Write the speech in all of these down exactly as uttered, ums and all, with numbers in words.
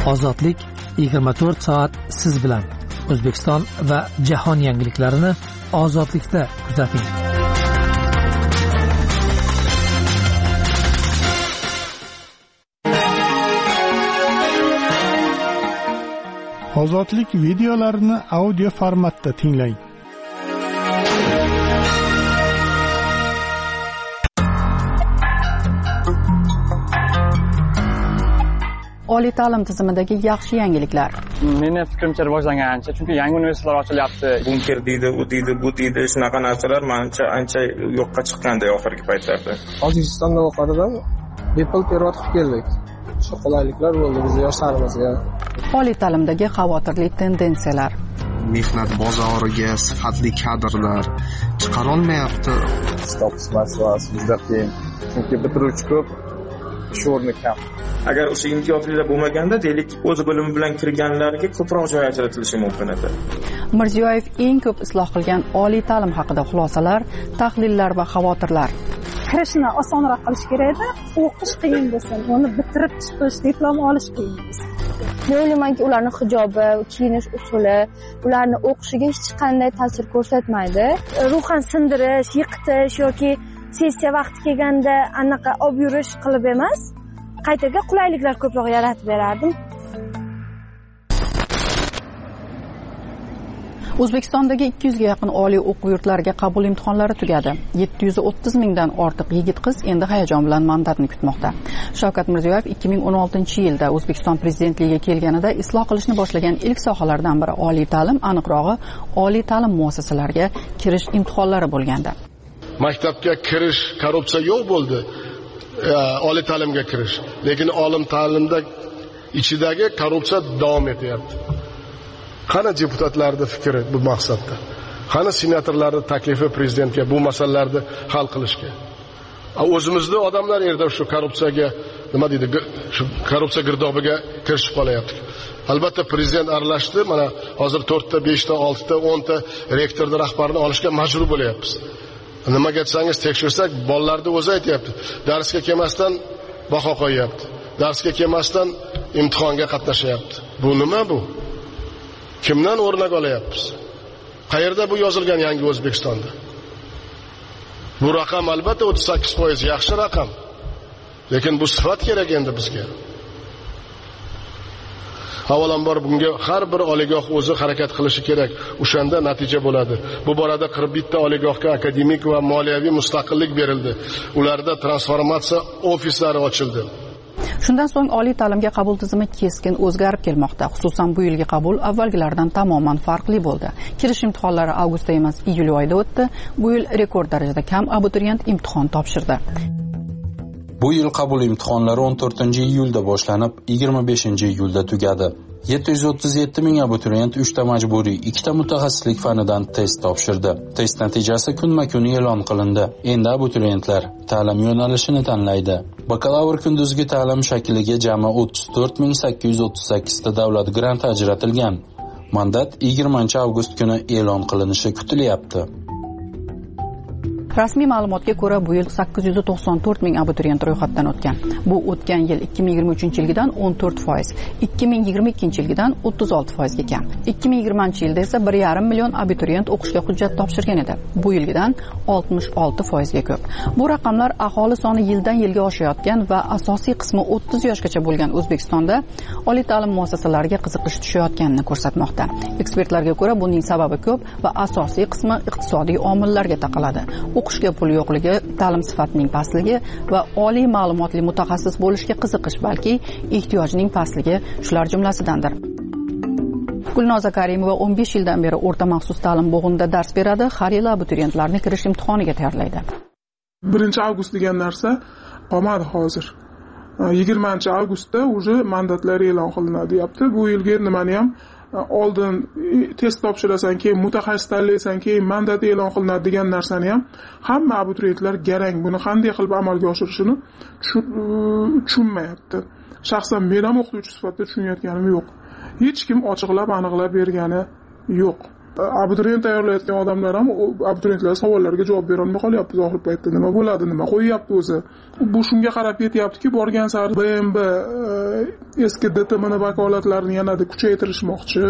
Ozodlik yigirma to'rt soat siz bilan. O'zbekiston va jahon yangiliklarini Ozodlikda kuzating. Ozodlik videolarini audio formatda tinglang. Oliy ta'lim tizimidagi yaxshi yangiliklar. Meni fikrimcha rivojlangan ancha, chunki yangi universitetlar ochilyapti. Bunker deydi, u deydi, bu deydi, shunaqa narsalar menimcha ancha yo'qqa chiqqanday oxirgi paytlarda. Tojikistonda o'qadidan bepul perevod qilib keldik. Shu qulayliklar bo'ldi bizga yoshlarimizga. Oliy ta'limdagi xavotirli tendensiyalar. Mehnat bozoriga sifatli kadrlar chiqarolmayapti. Status masalasi juda qiyin. Chunki bitiruvchi ko'p, ish o'rni kam. Agar o'sha imtiyozlar bo'lmaganda, deylik, o'z bilimi bilan kirganlarga ko'proq joy ajratilishi mumkin edi. Mirziyoyev eng ko'p isloh qilgan oliy ta'lim haqida xulosalar, tahlillar va xavotirlar. Kirishni osonroq qilish kerak edi, o'qish qiyin bo'lsin, uni bitirib chiqish, diplom olish qiyin bo'lsin. Men o'ylaymanki, ularning hijobi, kiyinish usuli, ularni o'qishiga hech qanday ta'sir ko'rsatmaydi. Ruhan sindirish, yiqitish yoki sessiya vaqti kelganda anaqa olib yurish qilib emas, qaytaga qulayliklar ko'proq yaratib berardim. O'zbekistondagi ikki yuzga yaqin oliy o'quv yurtlariga qabul imtihonlari tugadi. yetti yuz o'ttiz mingdan ortiq yigit-qiz endi hayajon bilan mandatni kutmoqda. Shavkat Mirziyoyev ikki ming o'n oltinchi yilda O'zbekiston prezidentligiga kelganida isloh qilishni boshlagan ilk sohalardan biri oliy ta'lim, aniqrog'i oliy ta'lim muassasalariga kirish imtihonlari bo'lgandi. Maktabga kirish korrupsiya yo'q bo'ldi. Oliy ta'limga kirish, lekin olim ta'limda ichidagi korrupsiya davom etyapti. Qani deputatlarning fikri bu maqsadda? Qani senatorlarning taklifi prezidentga bu masalalarni hal qilishga? O'zimizda odamlar erda shu korrupsiyaga, nima deydi, shu korrupsiya girdobiga kirishib qolyapti. Albatta prezident aralashdi, mana hozir to'rtta, beshta, oltita, o'nta rektorni rahbarini olishga majbur bo'lyapmiz. Nimaga aytsangiz, tekshirsak, bolalarni o'zi aytayapti. Darsga kelmasdan baho qo'yapti. Darsga kelmasdan imtihonga qatnashyapti. Bu nima bu? Kimdan o'rnak olyapmiz? Qayerda bu yozilgan yangi O'zbekistonda? Bu raqam albatta o'ttiz sakkiz foiz yaxshi raqam. Lekin bu sifat kerak endi bizga. Avvalambor bunga har bir oliygoh o'zi harakat qilishi kerak. O'shanda natija bo'ladi. Bu borada qirq bitta oliygohga akademik va moliyaviy mustaqillik berildi. Ularda transformatsiya ofislari ochildi. Shundan so'ng oliy ta'limga qabul tizimi keskin o'zgarib kelmoqda. Xususan bu yilgi qabul avvalgilardan tamoman farqli bo'ldi. Kirish imtihonlari avgustda emas, iyul oyida o'tdi. Bu yil rekord darajada kam abituriyent imtihon topshirdi. Bu yil qabul imtihonlari o'n to'rtinchi iyulda boshlanib, yigirma beshinchi iyulda tugadi. yetti yuz o'ttiz yetti ming abituriyent uchta majburiy, ikkita mutaxassislik fanidan test topshirdi. Test natijasi kunma-kun e'lon qilindi. Endi abituriyentlar ta'lim yo'nalishini tanlaydi. Bakalavr kunduzgi ta'lim shakliga jami o'ttiz to'rt ming sakkiz yuz o'ttiz sakkiz ta davlat granti ajratilgan. Mandat yigirmanchi avgust kuni e'lon qilinishi kutilyapti. Rasmiy ma'lumotga ko'ra, bu yil sakkiz yuz to'qson to'rt ming abituriyent ro'yxatdan o'tgan. Bu o'tgan yil ikki ming yigirma uchinchi yilgidan o'n to'rt foiz, ikki ming yigirma ikkinchi yilgidan o'ttiz olti foizga kam. ikki ming yigirmanchi yilda esa bir yarim million abituriyent o'qishga hujjat topshirgan edi. Bu yilgidan oltmish olti foizga ko'p. Bu raqamlar aholi soni yildan yilga oshayotgan va asosiy qismi o'ttiz yoshgacha bo'lgan O'zbekistonda oliy ta'lim muassasalariga qiziqish tushayotganini ko'rsatmoqda. Ekspertlarga ko'ra, buning sababi ko'p va asosiy qismi iqtisodiy omillarga taqaladi. O'qishga pul yo'qligi, ta'lim sifatining pastligi va oliy ma'lumotli mutaxassis bo'lishga qiziqish, balki ehtiyojning pastligi shular jumlasidandir. Gulnoza Karimova o'n besh yildan beri o'rta maxsus ta'lim bo'g'inida dars beradi, har yili abituriyentlarni kirish imtihoniga tayyorlaydi. birinchi avgust degan narsa qolmadi hozir. yigirmanchi avgustda уже mandatlar e'lon qilinadi, deyapti. Bu yilgi nimani ham oldin test topshirasan, keyin mutaxassis tanlaysan, keyin mandat e'lon qilinadi degan narsani ham hamma abituriyentlar garang. Buni qanday qilib amalga oshirishini tushunmayapti. Shaxsan men ham o'qituvchi sifatida tushunayotganim yo'q. Hech kim ochiqlab aniqlab bergani yo'q. abituriyent tayyorlayotgan odamlar ham abituriyentlar savollariga javob bera olmay qolyapti. Oxirgi paytda nima bo'ladi, nima qo'yyapti o'zi. Bu shunga qarab ketyaptiki, borgan sari B M B eski D T M vakolatlarini yanada kuchaytirishmoqchi.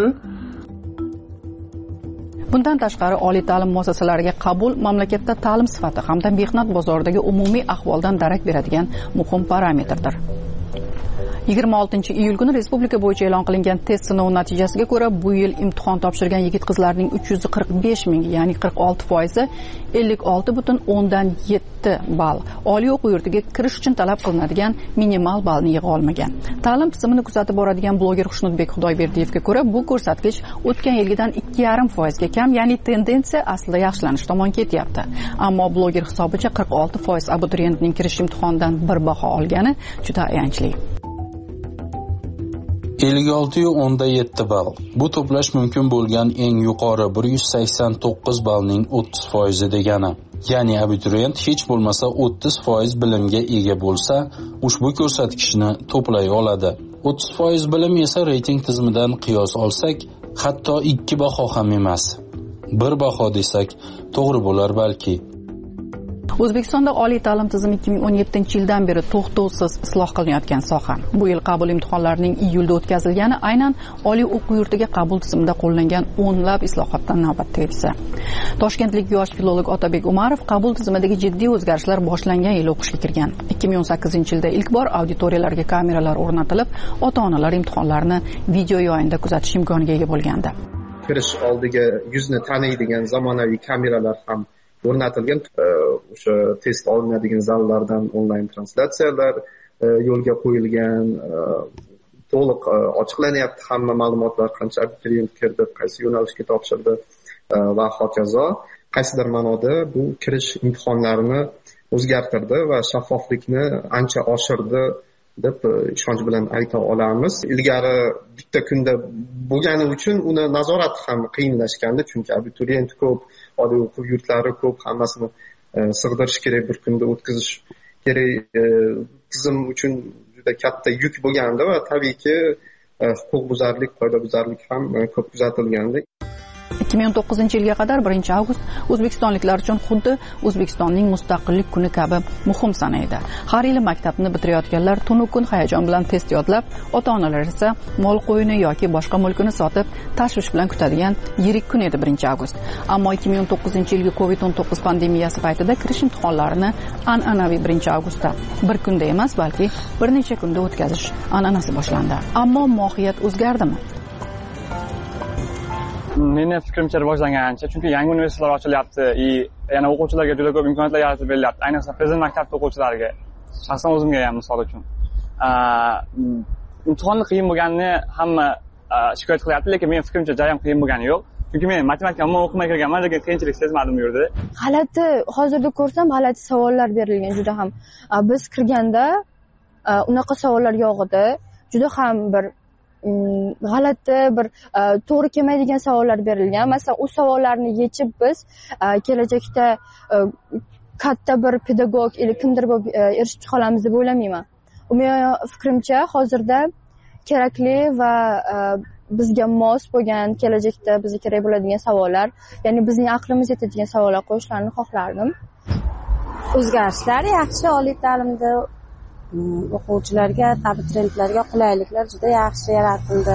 Bundan tashqari oliy ta'lim muassasalariga qabul mamlakatda ta'lim sifati hamda mehnat bozoridagi umumiy ahvoldan darak beradigan muhim parametrdir. yigirma oltinchi iyul kuni respublika bo'yicha e'lon qilingan test sinovi natijasiga ko'ra, bu yil imtihon topshirgan yigit-qizlarning uch yuz qirq besh ming, ya'ni qirq olti foizi ellik olti butun o'ndan yetti ball oliy o'quv yurtiga kirish uchun talab qilinadigan minimal ballni yig'a olmagan. Ta'lim tizimini kuzatib boradigan bloger Xushnudbek Xudoyberdiyevga ko'ra, bu ko'rsatkich o'tgan yilgidan ikki yarim foizga kam, ya'ni tendensiya aslida yaxshilanish tomon ketyapti. Ammo bloger hisobicha qirq olti foiz abituriyentning kirish imtihonidan bir baho olgani juda ayanchli. ellik olti nuqta o'nda yetti ball. Bu to'plash mumkin bo'lgan eng yuqori bir yuz sakson to'qqiz ballning o'ttiz foizi degani. Ya'ni abituriyent hech bo'lmasa o'ttiz foiz bilimga ega bo'lsa, ushbu ko'rsatkichni to'play oladi. o'ttiz foiz bilim esa reyting tizimidan qiyos olsak, hatto ikki baho ham emas. Bir baho desak, to'g'ri bo'lar balki. O'zbekistonda oliy ta'lim tizimi ikki ming o'n yettinchi yildan beri to'xtovsiz isloh qilinayotgan soha. Bu yil qabul imtihonlarining iyulda o'tkazilgani aynan oliy o'quv yurtiga qabul tizimida qo'llangan o'nlab islohotdan navbatdagisi. Toshkentlik yosh filolog Otabek Umarov qabul tizimidagi jiddiy o'zgarishlar boshlangan yil o'qishga kirgan. ikki ming o'n sakkizinchi yilda ilk bor auditoriyalarga kameralar o'rnatilib, ota-onalar imtihonlarni video yo'yinda kuzatish imkoniga ega bo'lgandi. Kirish oldiga yuzni taniydigan zamonaviy kameralar ham o'rnatilgan. O'sha test olinadigan zallardan onlayn translyatsiyalar yo'lga qo'yilgan, to'liq ochiqlanyapti hamma ma'lumotlar, qancha abituriyent kirdi, qaysi yo'nalishga topshirdi va hokazo. Qaysidir ma'noda bu kirish imtihonlarini o'zgartirdi va shaffoflikni ancha oshirdi deb ishonch bilan ayta olamiz. Ilgari bitta kunda bo'lgani uchun uni nazorat ham qiyinlashgandi, chunki abituriyent ko'p, oliy o'quv yurtlari ko'p, hammasini sig'dirish kerak, bir kunda o'tkazish kerak. Tizim uchun juda katta yuk bo'lgandi va tabiiyki huquqbuzarlik, qoidabuzarlik ham ko'p kuzatilgandi. ikki ming o'n to'qqizinchi yilga qadar birinchi avgust o'zbekistonliklar uchun xuddi O'zbekistonning mustaqillik kuni kabi muhim sanaydi. Har yili maktabni bitirayotganlar tunu kun hayajon bilan test yodlab, ota-onalar esa mol qo'yini yoki boshqa mulkini sotib tashvish bilan kutadigan yirik kun edi birinchi avgust. Ammo ikki ming o'n to'qqizinchi yilgi covid o'n to'qqiz pandemiyasi paytida kirish imtihonlarini an'anaviy birinchi avgustda bir kunda emas, balki bir necha kunda o'tkazish an'anasi boshlandi. Ammo mohiyat o'zgardimi? Meni fikrimcha rivojlangancha, chunki yangi universitetlar ochilyapti, yana o'quvchilarga juda ko'p imkoniyatlar yaratib berilyapti. Ayniqsa prezident maktabida o'quvchilariga, shaxsan o'zimga ham misol uchun. Imtihonni qiyin bo'lganini hamma shikoyat qilyapti, lekin men fikrimcha jarayon qiyin bo'lgani yo'q. Chunki men matematika umuman o'qimay kirganman, lekin qiyinchilik sezmadim bu yerda. G'alati, hozirda ko'rsam g'alati savollar berilgan juda ham. Biz kirganda unaqa savollar yo'q edi. Juda ham bir g'alati, bir to'g'ri kelmaydigan savollar berilgan. Masalan, u savollarni yechib biz kelajakda katta bir pedagog yoki kimdir bo'lib erishib chiqa olamiz deb o'ylamayman. Umuman fikrimcha hozirda kerakli va bizga mos bo'lgan, kelajakda bizga kerak bo'ladigan savollar, ya'ni bizning aqlimiz yetadigan savollar qo'yishlarini xohlardim. O'zgarishlar yaxshi, oliy ta'limda o'quvchilarga, abituriyentlarga qulayliklar juda yaxshi yaratildi.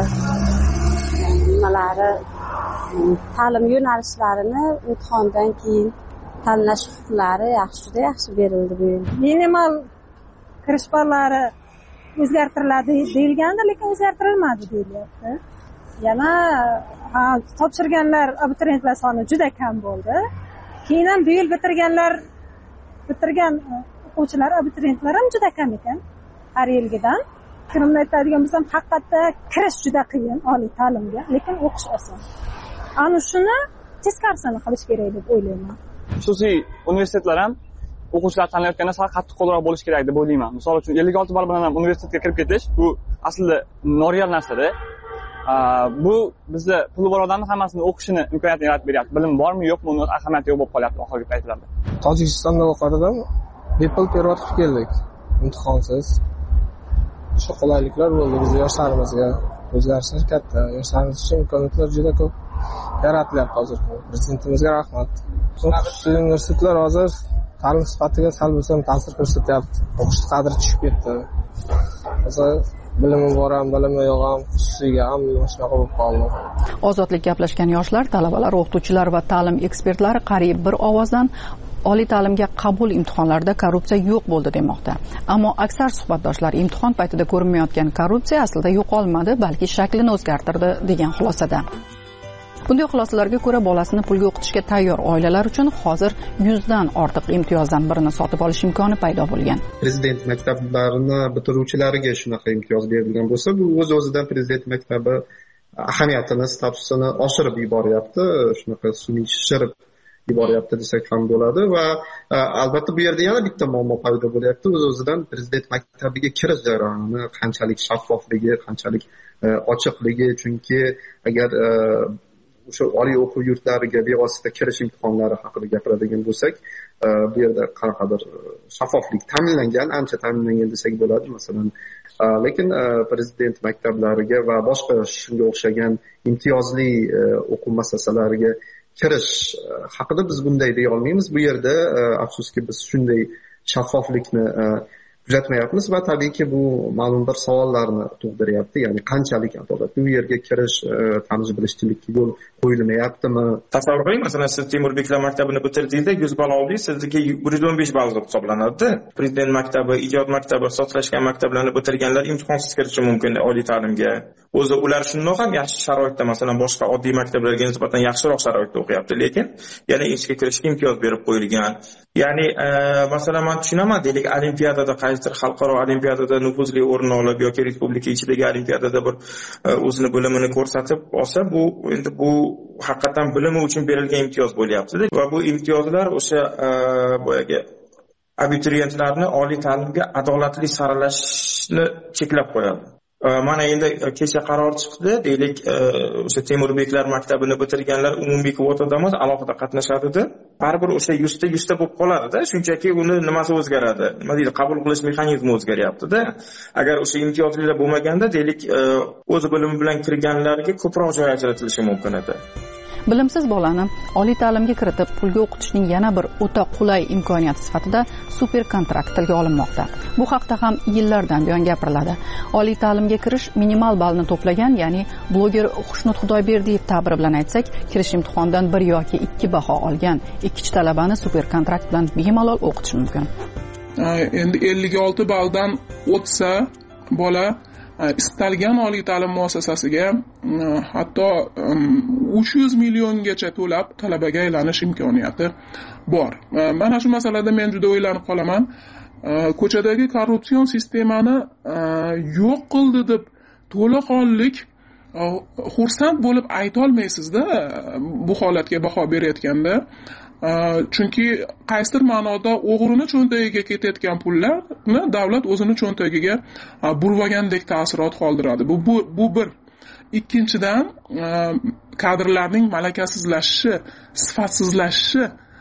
Nimalari, ta'lim yo'nalishlarini imtihondan keyin tanlash huquqlari yaxshi, juda yaxshi berildi bu yil. Minimal kirish ballari o'zgartiriladi deyilgandi, lekin o'zgartirilmadi deyilyapti. Yana topshirganlar, abituriyentlar soni juda kam bo'ldi. Keyin ham bu yil bitirganlar, bitirgan o'quvchilar, abituriyentlar ham juda kam ekan har yilgidan. Fikrimni aytadigan bo'lsam, haqiqatda kirish juda qiyin oliy ta'limga, lekin o'qish oson. Ana shuni teskarisini qilish kerak deb o'ylayman. Xususiy universitetlar ham o'quvchilar tanlayotganda sal qattiqqo'lroq bo'lish kerak deb o'ylayman. Misol uchun ellik olti ball bilan ham universitetga kirib ketish bu aslida noreal narsa-da. Bu bizda puli bor odamning hammasini o'qishini imkoniyatini yaratib beryapti. Bilim bormi, yo'qmi, uni ahamiyati yo'q bo'lib qolyapti oxirgi paytlarda. Tojikistonda o'qidim, bepul perevod qilib keldik, imtihonsiz. Shu qulayliklar bo'ldi bizning yoshlarimizga. O'zgarishlar katta, yoshlarimiz uchun imkoniyatlar juda ko'p yaratilyapti hozir. Prezidentimizga rahmat. Xususiy universitetlar hozir ta'lim sifatiga sal bo'lsa ham ta'sir ko'rsatyapti. O'qish qadri tushib ketdi. Hozir bilimi bor ham, bilimi yo'q ham, xususiyga ham shunaqa bo'lib qoldi. Ozodlik gaplashgan yoshlar, talabalar, o'qituvchilar va ta'lim ekspertlari qariyb bir ovozdan oliy ta'limga qabul imtihonlarida korrupsiya yo'q bo'ldi demoqda. Ammo aksar suhbatdoshlar imtihon paytida ko'rinmayotgan korrupsiya aslida yo'qolmadi, balki shaklini o'zgartirdi degan xulosada. Bunday xulosalarga ko'ra, bolasini pulga o'qitishga tayyor oilalar uchun hozir yuzdan ortiq imtiyozdan birini sotib olish imkoni paydo bo'lgan. Prezident maktablarini bitiruvchilariga shunaqa imtiyoz berilgan bo'lsa, bu o'z-o'zidan prezident maktabi ahamiyatini, statusini oshirib yuboryapti, shunaqa sun'iy shishirib yuboryapti desak ham bo'ladi va albatta bu yerda yana bitta muammo paydo bo'lyapti. O'z-o'zidan prezident maktabiga kirish jarayoni qanchalik shaffofligi, qanchalik ochiqligi, chunki agar o'sha oliy o'quv yurtlariga bevosita kirish imtihonlari haqida gapiradigan bo'lsak, bu yerda qanaqadir shaffoflik ta'minlangan, ancha ta'minlangan desak bo'ladi. Masalan, lekin prezident maktablariga va boshqa shunga o'xshagan imtiyozli o'quv muassasalariga kirish haqida biz bunday deya olmaymiz. Bu yerda afsuski biz shunday shaffoflikni kuzatmayapmiz va tabiiyki bu ma'lum bir savollarni tug'diryapti. Ya'ni qanchalik adolatli u yerga kirish, tanish bilishchilikka yo'l qo'yilmayaptimi? Tasavvur qiling, masalan, siz Temurbeklar maktabini bitirdingizda yuz ball oldingiz, sizniki bir yuz o'n besh ball deb hisoblanadi. Prezident maktabi, ijod maktabi, ixtisoslashgan maktablarni bitirganlar imtihonsiz kirishi mumkin oliy ta'limga. O'zi ular shundoq ham yaxshi sharoitda, masalan, boshqa oddiy maktablarga nisbatan yaxshiroq sharoitda o'qiyapti, lekin yana ishga kirishga imtiyoz berib qo'yilgan. Ya'ni, masalan, men tushunaman, deylik, olimpiadada qaysidir xalqaro olimpiadada nufuzli o'rin olib yoki respublika ichidagi olimpiadada bir o'zini bilimini ko'rsatib olsa, bu endi bu haqiqatan bilimi uchun berilgan imtiyoz bo'lyapti va bu imtiyozlar o'sha boyagi abituriyentlarni oliy ta'limga adolatli saralashni cheklab qo'yadi. Mana endi kecha qaror chiqdi, deylik, o'sha Temurbeklar maktabini bitirganlar umumiy kvotada emas, alohida qatnashadi-da. Baribir o'sha yuzta yuzta bo'lib qoladi-da, shunchaki uni nimasi o'zgaradi? Nima deydi, qabul qilish mexanizmi o'zgaryapti-da. Agar o'sha imtiyozlilar bo'lmaganda, deylik, o'z bilimi bilan kirganlarga ko'proq joy ajratilishi mumkin edi. Bilimsiz bolani oliy ta'limga kiritib, pulga o'qitishning yana bir o'ta qulay imkoniyati sifatida super kontrakt tilga olinmoqda. Bu haqda ham yillardan buyon gapiriladi. Oliy ta'limga kirish minimal ballni to'plagan, ya'ni bloger Xushnud Xudoyberdiyev ta'biri bilan aytsak, kirish imtihonidan bir yoki ikki baho olgan ikkichi talabani super kontrakt bilan bemalol o'qitish mumkin. Endi ellik olti balldan o'tsa bola istalgan oliy ta'lim muassasasiga hatto uch yuz milliongacha to'lab talabaga aylanish imkoniyati bor. Mana shu masalada men juda o'ylanib qolaman. Ko'chadagi korrupsion sistemani yo'q qildi deb to'laqonlik xursand bo'lib ayta olmaysizda bu holatga baho berayotganda. Chunki qaysidir ma'noda o'g'rini cho'ntagiga ketayotgan pullarni davlat o'zini cho'ntagiga burvagandek ta'sirot qoldiradi. Bu bu, bu bir. Ikkinchidan, kadrlarning malakasizlashishi, sifatsizlashishi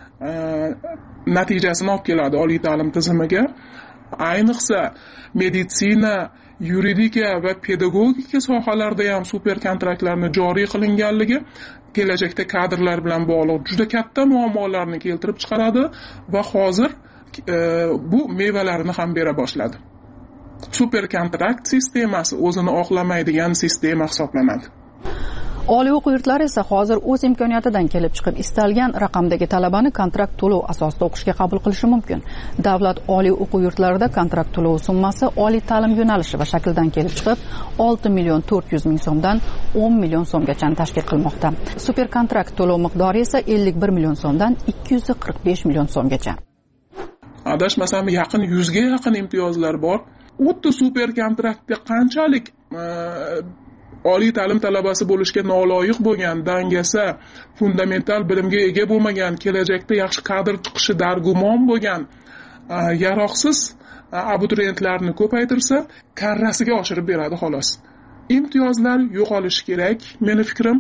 natijasini olib keladi oliy ta'lim tizimiga. Ayniqsa meditsina, yuridika va pedagogika sohalarida ham super kontraktlarni joriy qilinganligi kelajakda kadrlar bilan bog'liq juda katta muammolarni keltirib chiqaradi va hozir e, bu mevalarini ham bera boshladi. Super kontrakt sistemasi o'zini oqlamaydigan sistema hisoblanadi. Oliy o'quv yurtlari esa hozir o'z imkoniyatidan kelib chiqib istalgan raqamdagi talabani kontrakt to'lov asosida o'qishga qabul qilishi mumkin. Davlat oliy o'quv yurtlarida kontrakt to'lov summasi oliy ta'lim yo'nalishi va shaklidan kelib chiqib olti million to'rt yuz ming so'mdan o'n million so'mgacha tashkil qilmoqda. Super kontrakt to'lov miqdori esa ellik bir million so'mdan ikki yuz qirq besh million so'mgacha. Adashmasam yaqin yuzga yaqin imtiyozlar bor. O'tda super kontraktga qanchalik oliy ta'lim talabasi bo'lishga noloyiq bo'lgan, dangasa, fundamental bilimga ega bo'lmagan, kelajakda yaxshi kadr chiqishi dargumon bo'lgan, yaroqsiz abituriyentlarni ko'paytirsa, karrasiga oshirib beradi xolos. Imtiyozlar yo'qolishi kerak. Meni fikrim,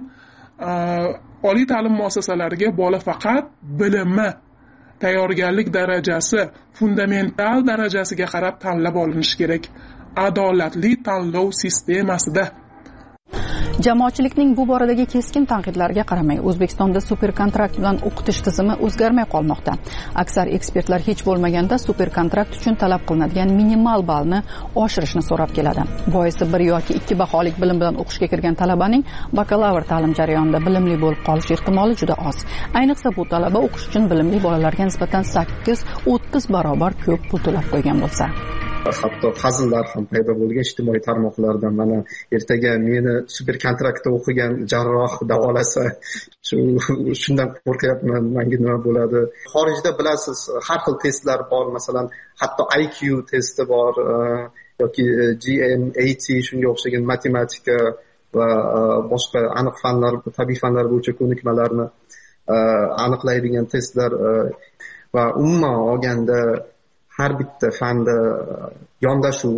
oliy ta'lim muassasalariga bola faqat bilimi, tayyorgarlik darajasi, fundamental darajasiga qarab tanlab olinishi kerak. Adolatli tanlov sistemasida. Jamoatchilikning bu boradagi keskin tanqidlarga qaramay, O'zbekistonda super kontrakt bilan o'qitish tizimi o'zgarmay qolmoqda. Aksar ekspertlar hech bo'lmaganda super kontrakt uchun talab qilinadigan minimal ballni oshirishni so'rab keladi. Boisi bir yoki ikki baholiq bilim bilan o'qishga kirgan talabaning bakalavr ta'lim jarayonida bilimli bo'lib qolish ehtimoli juda oz. Ayniqsa bu talaba o'qish uchun bilimli bolalarga nisbatan sakkiz o'ttiz barobar ko'p pul to'lab qo'ygan bo'lsa. Hatto hazillar ham paydo bo'lgan ijtimoiy tarmoqlarda, mana ertaga meni super kontraktda o'qigan jarroh davolasa, shu shundan qo'rqyapman, menga nima bo'ladi. Xorijda bilasiz, har xil testlar bor, masalan, hatto I Q testi bor yoki G M eighty shunga o'xshagan matematika va boshqa aniq fanlar, tabiiy fanlar bo'yicha ko'nikmalarni aniqlaydigan testlar va umuman olganda har bitta fanda yondashuv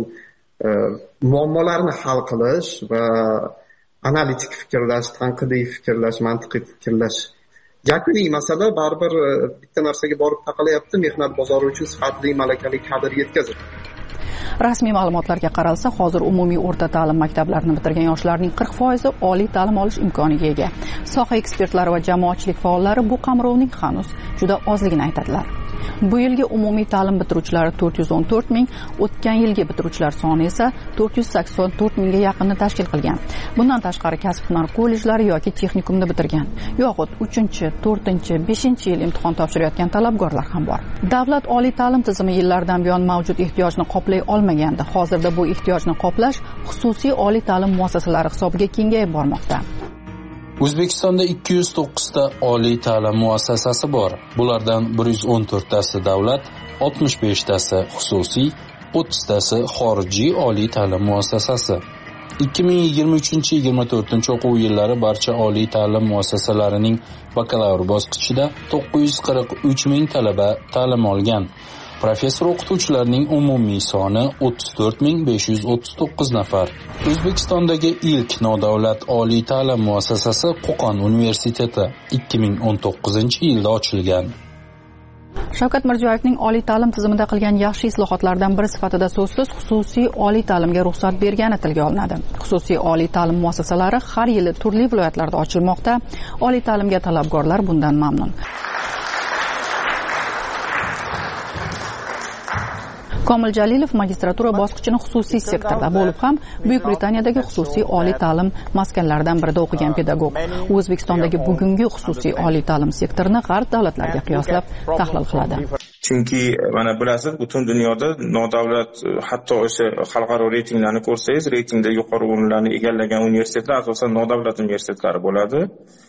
muammolarni hal qilish va analitik fikrlash, tanqidiy fikrlash, mantiqiy fikrlash. Yakuniy masala baribir bitta narsaga borib taqalayapti, mehnat bozori uchun sifatli, malakali kadr yetkazish. Rasmiy ma'lumotlarga qaralsa, hozir umumiy o'rta ta'lim maktablarini bitirgan yoshlarning qirq foizi oliy ta'lim olish imkoniga ega. Soha ekspertlari va jamoatchilik faollari bu qamrovning hanuz juda ozligini aytadilar. Bu yilgi umumiy ta'lim bitiruvchilari to'rt yuz o'n to'rt ming, o'tgan yilgi bitiruvchilar soni esa to'rt yuz sakson to'rt mingga yaqinni tashkil qilgan. Bundan tashqari kasb-hunar kollejlari yoki texnikumni bitirgan, yoxud uchinchi, to'rtinchi, beshinchi yil imtihon topshirayotgan talabgorlar ham bor. Davlat oliy ta'lim tizimi yillardan buyon mavjud ehtiyojni qoplay olmaganda, hozirda bu ehtiyojni qoplash xususiy oliy ta'lim muassasalari hisobiga kengayib bormoqda. O'zbekistonda ikki yuz to'qqiz ta oliy ta'lim muassasasi bor. Bulardan bir yuz o'n to'rt tasi davlat, oltmish besh tasi xususiy, o'ttiz tasi xorijiy oliy ta'lim muassasasi. ikki ming yigirma uchinchi yigirma to'rtinchi o'quv yillari barcha oliy ta'lim muassasalarining bakalavr bosqichida to'qqiz yuz qirq uch ming talaba ta'lim olgan. Professor o'qituvchilarning umumiy soni o'ttiz to'rt ming besh yuz o'ttiz to'qqiz nafar. O'zbekistondagi ilk nodavlat oliy ta'lim muassasasi Qo'qon universiteti ikki ming o'n to'qqizinchi yilda ochilgan. Shavkat Mirziyoyevning oliy ta'lim tizimida qilgan yaxshi islohotlardan biri sifatida so'zsiz xususiy oliy ta'limga ruxsat bergani tilga olinadi. Xususiy oliy ta'lim muassasalari har yili turli viloyatlarda ochilmoqda. Oliy ta'limga talabgorlar bundan mamnun. Komil Jalilov magistratura bosqichini xususiy sektorda bo'lib ham Buyuk Britaniyadagi xususiy oliy ta'lim maskanlaridan birida o'qigan pedagog. O'zbekistondagi bugungi xususiy oliy ta'lim sektorini g'arb davlatlariga qiyoslab tahlil qiladi. Chunki mana bilasiz, butun dunyoda nodavlat, hatto o'sha xalqaro reytinglarni ko'rsangiz, reytingda yuqori o'rinlarni egallagan universitetlar asosan nodavlat universitetlari bo'ladi.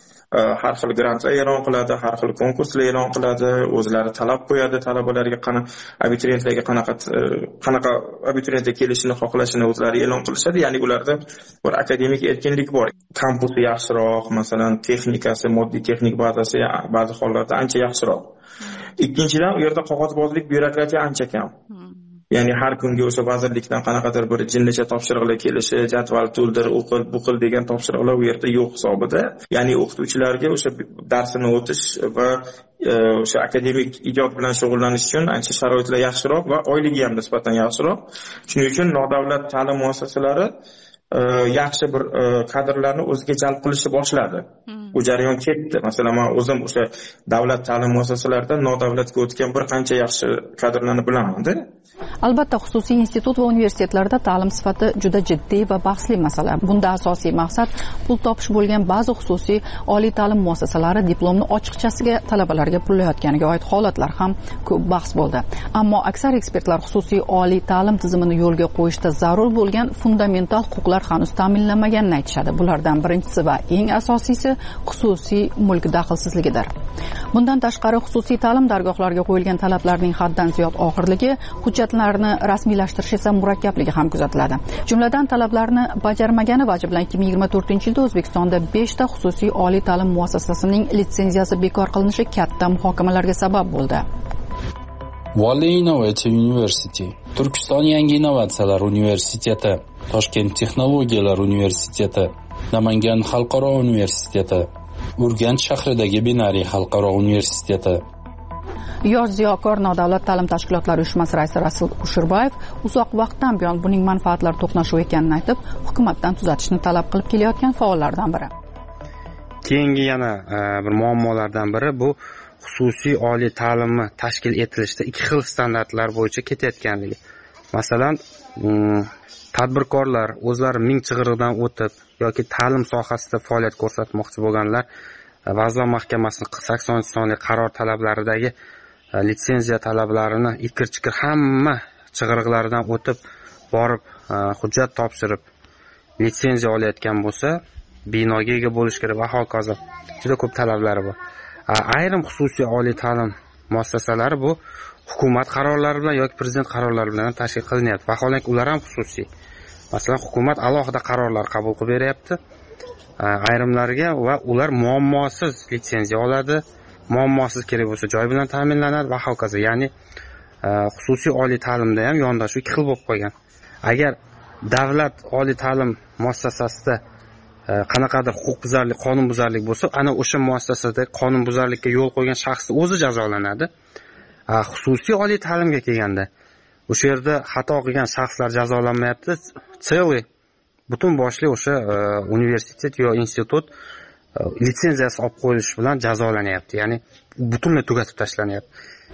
Har xil grantlar e'lon qiladi, har xil konkurslar e'lon qiladi, o'zlari talab qo'yadi talabalarga, qana abituriyentlarga qanaqa qanaqa abituriyentga kelishini xohlashini o'zlari e'lon qilishadi. Ya'ni ularda bir akademik erkinlik bor. Kampusi yaxshiroq, masalan, texnikasi, moddiy texnik bazasi ba'zi hollarda ancha yaxshiroq. Ikkinchidan, u yerda qog'ozbozlik, byurokratiya ancha kam. Ya'ni har kunga o'sha vazirlikdan qanaqadir bir jinnicha topshiriqlar kelishi, jadval to'ldir, o'qil, buqil degan topshiriqlar u yerda yo'q hisobida. Ya'ni o'qituvchilarga o'sha darsini o'tish va o'sha akademik ijod bilan shug'ullanish uchun ancha sharoitlar yaxshiroq va oyligi ham nisbatan yaxshiroq. Shuning uchun nodavlat ta'lim muassasalari yaxshi bir kadrlarni o'ziga jalb qilishni boshladi. Bu jarayon ketdi. Masalan, men o'zim o'sha davlat ta'lim muassasalarida nodavlatga o'tgan bir qancha yaxshi kadrlarni bilaman-da. Albatta, xususiy institut va universitetlarda ta'lim sifati juda jiddiy va bahsli masala. Bunda asosiy maqsad pul topish bo'lgan ba'zi xususiy oliy ta'lim muassasalari diplomni ochiqchasiga talabalarga pullayotganiga oid holatlar ham ko'p bahs bo'ldi. Ammo aksar ekspertlar xususiy oliy ta'lim tizimini yo'lga qo'yishda zarur bo'lgan fundamental huquqlar hanuz ta'minlanmaganini aytishadi. Bulardan birinchisi va eng asosiysi xususiy mulk daxlsizligidir. Bundan tashqari xususiy ta'lim dargohlariga qo'yilgan talablarning haddan ziyod og'irligi, hujjatlarni rasmiylashtirish esa murakkabligi ham kuzatiladi. Jumladan talablarni bajarmagani vajhi bilan ikki ming yigirma to'rtinchi yilda O'zbekistonda besh ta xususiy oliy ta'lim muassasasining litsenziyasi bekor qilinishi katta muhokamalarga sabab bo'ldi. Valley Innovative University, Turkiston yangi innovatsiyalar universiteti, Toshkent texnologiyalar universiteti, Namangan xalqaro universiteti, Urganch shahridagi Binariy xalqaro universiteti. Yosh ziyokor nodavlat ta'lim tashkilotlari uyushmasi raisi Rasul Ushurbayev uzoq vaqtdan buyon buning manfaatlari to'qnashuv ekanini aytib, hukumatdan tuzatishni talab qilib kelayotgan faollardan biri. Keyingi yana bir muammolardan biri bu xususiy oliy ta'limni tashkil etilishda ikki xil standartlar bo'yicha ketayotganligi. Masalan, tadbirkorlar o'zlari ming chig'iriqdan o'tib yoki ta'lim sohasida faoliyat ko'rsatmoqchi bo'lganlar Vazirlar Mahkamasining saksoninchi sonli qaror talablaridagi litsenziya talablarini ikir-chikir hamma chig'iriqlaridan o'tib borib hujjat topshirib litsenziya olayotgan bo'lsa, binoga ega bo'lish kerak va hokazo. Juda ko'p talablari bor. Ayrim xususiy oliy ta'lim muassasalari bu hukumat qarorlari bilan yoki prezident qarorlari bilan tashkil qilinyapti. Vaholanki ular ham xususiy. Masalan, hukumat alohida qarorlar qabul qilib beryapti ayrimlarga va ular muammosiz litsenziya oladi, muammosiz kerak bo'lsa joy bilan ta'minlanadi va hokazo. Ya'ni xususiy oliy ta'limda ham yondashuv ikki xil bo'lib qolgan. Agar davlat oliy ta'lim muassasasida qanaqadir huquqbuzarlik, qonunbuzarlik bo'lsa, ana o'sha muassasada qonunbuzarlikka yo'l qo'ygan shaxsning o'zi jazolanadi. Xususiy oliy ta'limga kelganda o'sha yerda xato qilgan shaxslar jazolanmayapti, целый butun boshli o'sha universitet yo institut litsenziyasi olib qo'yilishi bilan jazolanyapti. Ya'ni butunlay tugatib tashlanyapti.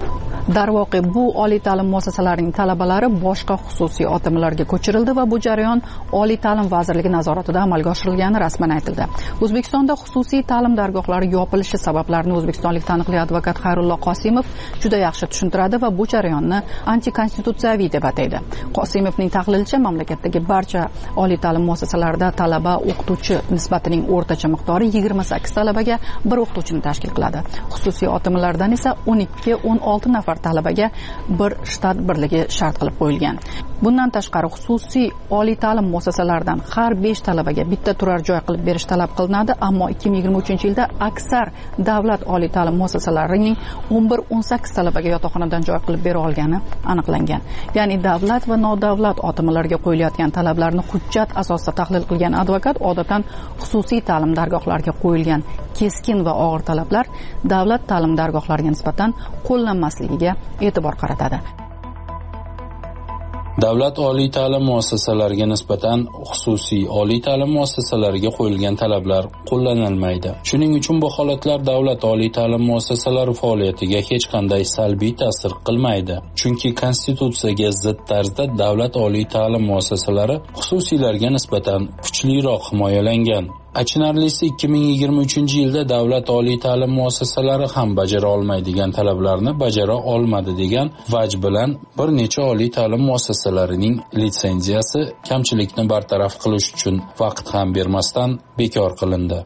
Darvoqe bu oliy ta'lim muassasalarining talabalari boshqa xususiy O T M'larga ko'chirildi va bu jarayon Oliy ta'lim vazirligi nazoratida amalga oshirilgani rasman aytildi. O'zbekistonda xususiy ta'lim dargohlari yopilishi sabablarini o'zbekistonlik taniqli advokat Xayrullo Qosimov juda yaxshi tushuntiradi va bu jarayonni antikonstitutsiyaviy deb ataydi. Qosimovning tahlilicha, mamlakatdagi barcha oliy ta'lim muassasalarida talaba o'qituvchi nisbatining o'rtacha miqdori yigirma sakkiz talabaga bir o'qituvchini tashkil qiladi. Xususiy O T M'lardan esa o'n ikki o'n olti nafar talabaga bir shtat birligi shart qilib qo'yilgan. Bundan tashqari xususiy oliy ta'lim muassasalaridan har besh talabaga bitta turar joy qilib berish talab qilinadi, ammo ikki ming yigirma uchinchi yilda aksar davlat oliy ta'lim muassasalarining o'n bir o'n sakkiz talabaga yotoqxonadan joy qilib bera olgani aniqlangan. Ya'ni davlat va nodavlat O T M'larga qo'yilayotgan talablarni hujjat asosida tahlil qilgan advokat odatdan xususiy ta'lim dargohlariga qo'yilgan keskin va og'ir talablar davlat ta'lim dargohlariga nisbatan qo'llanmasligiga e'tibor qaratadi. Davlat oliy ta'lim muassasalariga nisbatan xususiy oliy ta'lim muassasalariga qo'yilgan talablar qo'llanilmaydi. Shuning uchun bu holatlar davlat oliy ta'lim muassasalari faoliyatiga hech qanday salbiy ta'sir qilmaydi. Chunki konstitutsiyaga zid tarzda davlat oliy ta'lim muassasalari xususiylarga nisbatan kuchliroq himoyalangan. Achinarlisi ikki ming yigirma uchinchi yilda davlat oliy ta'lim muassasalari ham bajara olmaydigan talablarni bajara olmadi degan vaj bilan bir necha oliy ta'lim muassasalarining litsenziyasi kamchilikni bartaraf qilish uchun vaqt ham bermasdan bekor qilindi.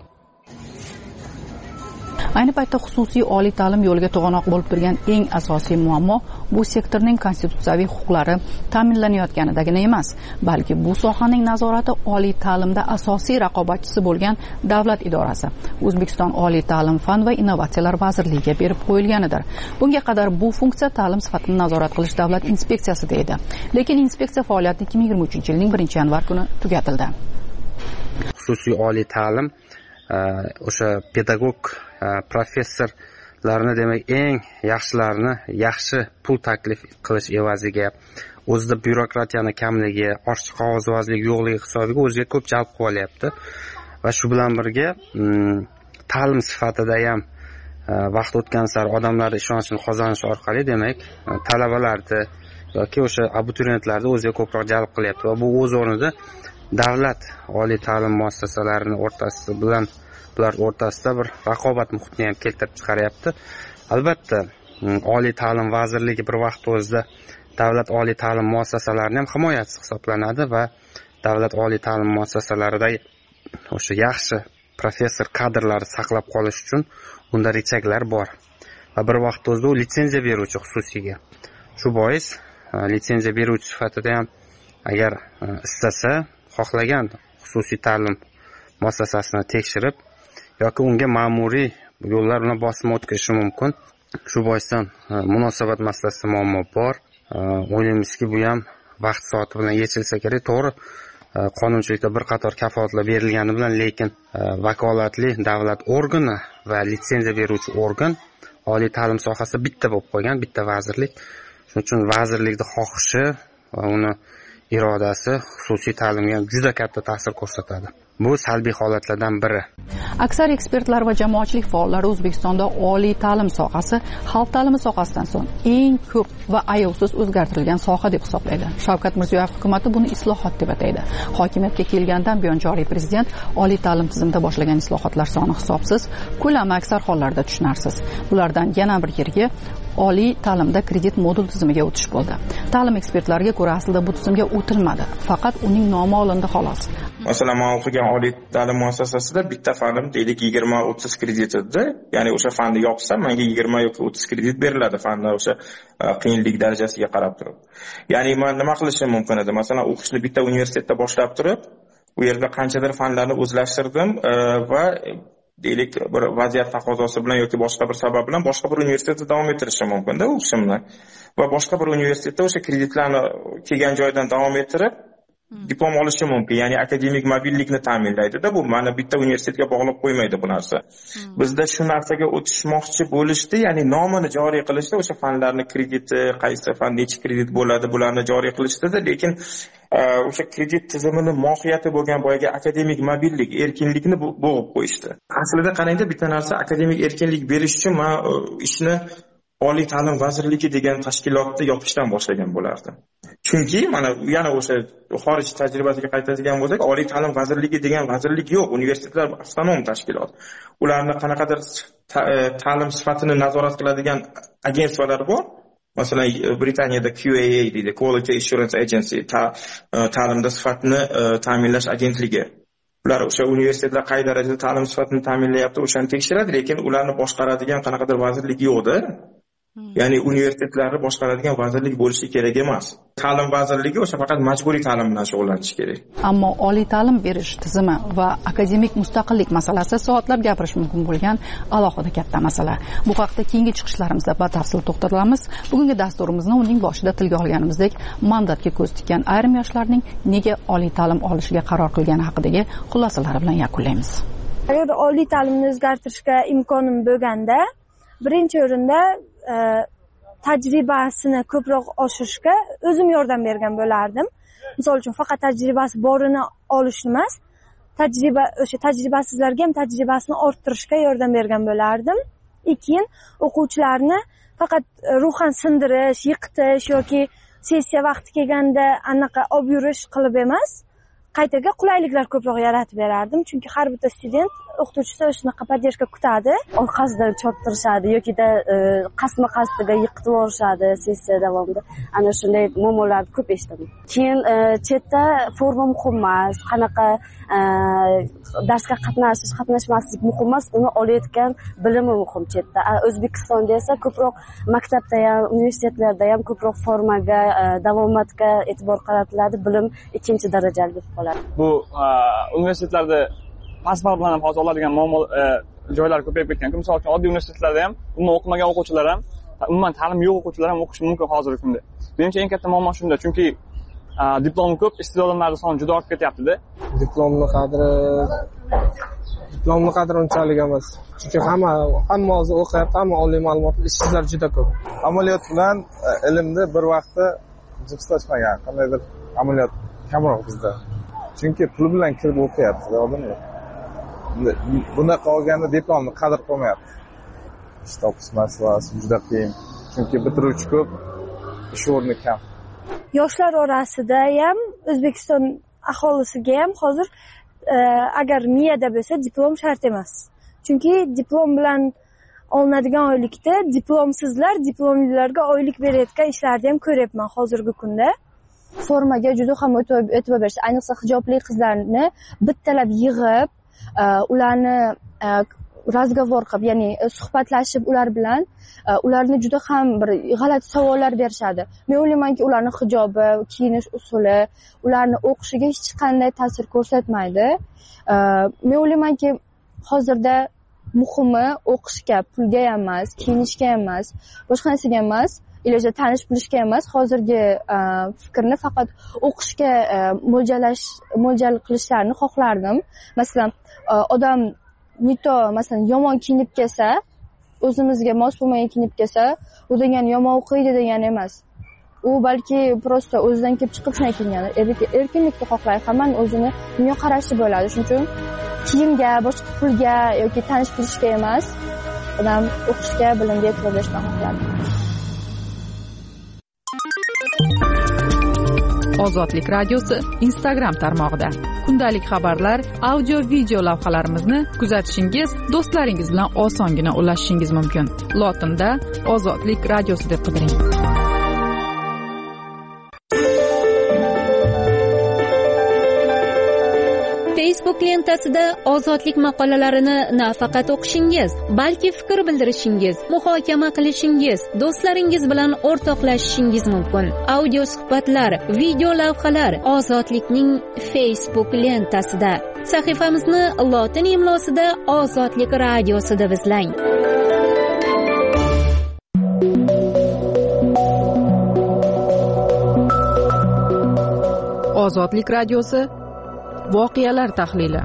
Ayni paytda xususiy oliy ta'lim yo'liga to'g'anoq bo'lib turgan eng asosiy muammo bu sektorning konstitutsiyaviy huquqlari ta'minlanayotganidagina emas, balki bu sohaning nazorati oliy ta'limda asosiy raqobatchisi bo'lgan davlat idorasi O'zbekiston Oliy ta'lim fan va innovatsiyalar vazirligiga berib qo'yilganidir. Bunga qadar bu funksiya ta'lim sifatini nazorat qilish davlat inspeksiyasida edi. Lekin inspeksiya faoliyati ikki ming yigirma uchinchi yilning birinchi yanvar kuni tugatildi. Xususiy oliy ta'lim o'sha pedagog professorlarni demak eng yaxshilarini yaxshi pul taklif qilish evaziga o'zida byurokratiyani kamligi, ochiq qog'ozbozlik yo'qligi hisobiga o'ziga ko'p jalb qilib olyapti va shu bilan birga ta'lim sifatida ham vaqt o'tgan sari odamlar ishonchini qozonish orqali demak talabalarni yoki o'sha abituriyentlarni o'ziga ko'proq jalb qilyapti va bu o'z o'rnida davlat oliy ta'lim muassasalarini o'rtasida bilan ular o'rtasida bir raqobat muhitini ham keltirib chiqaryapti. Albatta, Oliy ta'lim vazirligi bir vaqt o'zida davlat oliy ta'lim muassasalarini ham himoyachisi hisoblanadi va davlat oliy ta'lim muassasalaridagi o'sha yaxshi professor kadrlarni saqlab qolish uchun unda rechaklar bor. Va bir vaqt o'zida u litsenziya beruvchi xususiyga. Shu bois litsenziya beruvchi sifatida ham agar istasa xohlagan xususiy ta'lim muassasasini tekshirib yoki unga ma'muriy yo'llar bilan bosim o'tkazishi mumkin. Shu boisdan munosabat masalasida muammo bor. O'ylaymizki, bu ham vaqt soati bilan yechilsa kerak. To'g'ri, qonunchilikda bir qator kafolatlar berilgani bilan, lekin vakolatli davlat organi va litsenziya beruvchi organ oliy ta'lim sohasida bitta bo'lib qolgan, bitta vazirlik. Shuning uchun vazirlikning xohishi va uni irodasi xususiy ta'limga ham juda katta ta'sir ko'rsatadi. Bu salbiy holatlardan biri. Aksar ekspertlar va jamoatchilik faollari O'zbekistonda oliy ta'lim sohasi xalq ta'limi sohasidan so'ng eng ko'p va ayovsiz o'zgartirilgan soha deb hisoblaydi. Shavkat Mirziyoyev hukumatı buni islohot deb ataydi. Hokimiyatga kelgandan buyon joriy prezident oliy ta'lim tizimida boshlagan islohotlar soni hisobsiz, ko'lami aksar hollarda tushunarsiz. Bulardan yana bir yerga oliy ta'limda kredit modul tizimiga o'tish bo'ldi. Ta'lim ekspertlariga ko'ra aslida bu tizimga o'tilmadi, faqat uning nomi olindi xolos. Masalan, men o'qigan oliy ta'lim muassasasida bitta fannim deylik yigirma o'ttiz kredit edi. Ya'ni o'sha fanni yopsam, menga yigirma yoki o'ttiz kredit beriladi fanlar o'sha qiyinlik darajasiga qarab turib. Ya'ni men nima qilishim mumkin edi? Masalan, o'qishni bitta universitetda boshlab turib, u yerda qanchadir fanlarni o'zlashtirdim va deylik bir vaziyat taqozosi bilan yoki boshqa bir sabab bilan boshqa bir universitetda davom ettirishim mumkin-da o'qishimni. Va boshqa bir universitetda o'sha kreditlarni kelgan joydan davom ettirib diplom olishim mumkin. Ya'ni akademik mobillikni ta'minlaydi-da. Bu mana bitta universitetga bog'lab qo'ymaydi bu narsa. Bizda shu narsaga o'tishmoqchi bo'lishdi, ya'ni nomini joriy qilishdi, o'sha fanlarni krediti, qaysi fan necha kredit bo'ladi, bularni joriy qilishdi-da, lekin o'sha kredit tizimini mohiyati bo'lgan boyagi akademik mobillik, erkinlikni bo'g'ib qo'yishdi. Aslida qarangda, bitta narsa akademik erkinlik berish uchun men ishni oliy ta'lim vazirligi degan tashkilotni yopishdan boshlagan bo'lardim. Chunki mana yana o'sha xorij tajribasiga qaytadigan bo'lsak, oliy ta'lim vazirligi degan vazirlik yo'q, universitetlar avtonom tashkilot. Ularni qanaqadir ta'lim sifatini nazorat qiladigan agentstvalar bor. Masalan, Britaniyada Q A A deydi, Quality Assurance Agency, ta'limda sifatni ta'minlash agentligi. Ular o'sha universitetlar qay darajada ta'lim sifatini ta'minlayapti, o'shani tekshiradi, lekin ularni boshqaradigan qanaqadir vazirlik yo'q-da. Ya'ni universitetlarni boshqaradigan vazirlik bo'lishi kerak emas. Ta'lim vazirligi o'sha faqat majburiy ta'lim bilan shug'ullanishi kerak. Ammo oliy ta'lim berish tizimi va akademik mustaqillik masalasi soatlab gapirish mumkin bo'lgan alohida katta masala. Bu haqda keyingi chiqishlarimizda batafsil to'xtalamiz. Bugungi dasturimizni uning boshida tilga olganimizdek, mandatga ko'z tikkan ayrim yoshlarning nega oliy ta'lim olishiga qaror qilgani haqidagi xulosalari bilan yakunlaymiz. Agar oliy ta'limni o'zgartirishga imkonim bo'lganda, birinchi o'rinda tajribasini ko'proq oshirishga o'zim yordam bergan bo'lardim. Misol uchun faqat tajribasi borini olish emas, tajriba o'sha tajribasizlarga ham tajribasini orttirishga yordam bergan bo'lardim. Keyin o'quvchilarni faqat ruhan sindirish, yiqitish yoki sessiya vaqti kelganda anaqa olib yurish qilib emas, qaytaga qulayliklar ko'proq yaratib berardim. Chunki har bitta student o'qituvchisi shunaqa podдержка kutadi. Orqasidan choptirishadi yokida qasma-qasdiga yiqitib yuborishadi sessiya davomida. Ana shunday muammolarni ko'p eshitaman. Keyin chetda forma muhim emas, qanaqa darsga qatnashish, qatnashmaslik muhim emas, uni olayotgan bilimi muhim chetda. O'zbekistonda esa ko'proq maktabda ham, universitetlarda ham ko'proq formaga, davomatga e'tibor qaratiladi, bilim ikkinchi darajali bo'lib qoladi. Bu universitetlarda pasport bilan ham hozir oladigan muammo joylar ko'payib ketgan. Misol uchun oddiy universitetlarda ham umuman o'qimagan o'quvchilar ham, umuman ta'lim yo'q o'quvchilar ham o'qishi mumkin hozirgi kunda. Menimcha eng katta muammo shunda, chunki diplom ko'p, iste'dodlarning soni juda ortib ketyapti-da. Diplomni qadri diplomni qadri unchalik emas. Chunki hamma hamma hozir o'qiyapti, hamma oliy ma'lumotli ishchilar juda ko'p. Amaliyot bilan ilmni bir vaqtda jipslashmagan, qandaydir amaliyot kamroq bizda. Chunki pul bilan kirib o'qiyapti odamlar. Bunaqa olganda diplomni qadr qilmayapti. Ish topish masalasi juda qiyin. Chunki bitiruvchi ko'p, ish o'rni kam. Yoshlar orasida ham, O'zbekiston aholisiga ham hozir agar miyada bo'lsa, diplom shart emas. Chunki diplom bilan olinadigan oylikda diplomsizlar diplomlilarga oylik berayotgan ishlarni ham ko'ryapman hozirgi kunda. Formaga juda ham e'tibor berish, ayniqsa hijobli qizlarni bittalab yig'ib, ularni razgovor qilib, ya'ni suhbatlashib ular bilan, ularni juda ham bir g'alati savollar berishadi. Men o'ylaymanki, ularning hijobi, kiyinish usuli, ularni o'qishiga hech qanday ta'sir ko'rsatmaydi. Men o'ylaymanki, hozirda muhimi o'qishga, pulga emas, kiyinishga emas, boshqa narsaga emas, iloji tanish bilishga emas, hozirgi fikrni faqat o'qishga mo'ljallash, mo'ljal qilishlarini xohlardim. Masalan, odam nito masalan yomon kiyinib kelsa, o'zimizga mos bo'lmagan kiyinib kelsa, u degani yomon o'qiydi degani emas. U balki prosta o'zidan kelib chiqib shunday kiyingandir. Erkinlikni xohlaydi, hammaning o'zini dunyo qarashi bo'ladi. Shuning uchun kiyimga, boshqa pulga yoki tanish bilishga emas, odam o'qishga, bilimga e'tibor berishni xohlaydi. Ozodlik radiosi Instagram tarmog'ida kundalik xabarlar, audio, video lavhalarimizni kuzatishingiz, do'stlaringiz bilan osongina ulashishingiz mumkin. Lotinda Ozodlik radiosi deb qidiring. Facebook lentasida ozodlik maqolalarini nafaqat o'qishingiz, balki fikr bildirishingiz, muhokama qilishingiz, do'stlaringiz bilan o'rtoqlashishingiz mumkin. Audio suhbatlar, video lavhalar Ozodlikning Facebook lentasida. Sahifamizni lotin imlosida Ozodlik radiosi deb izlang. Ozodlik radiosi voqealar tahlili.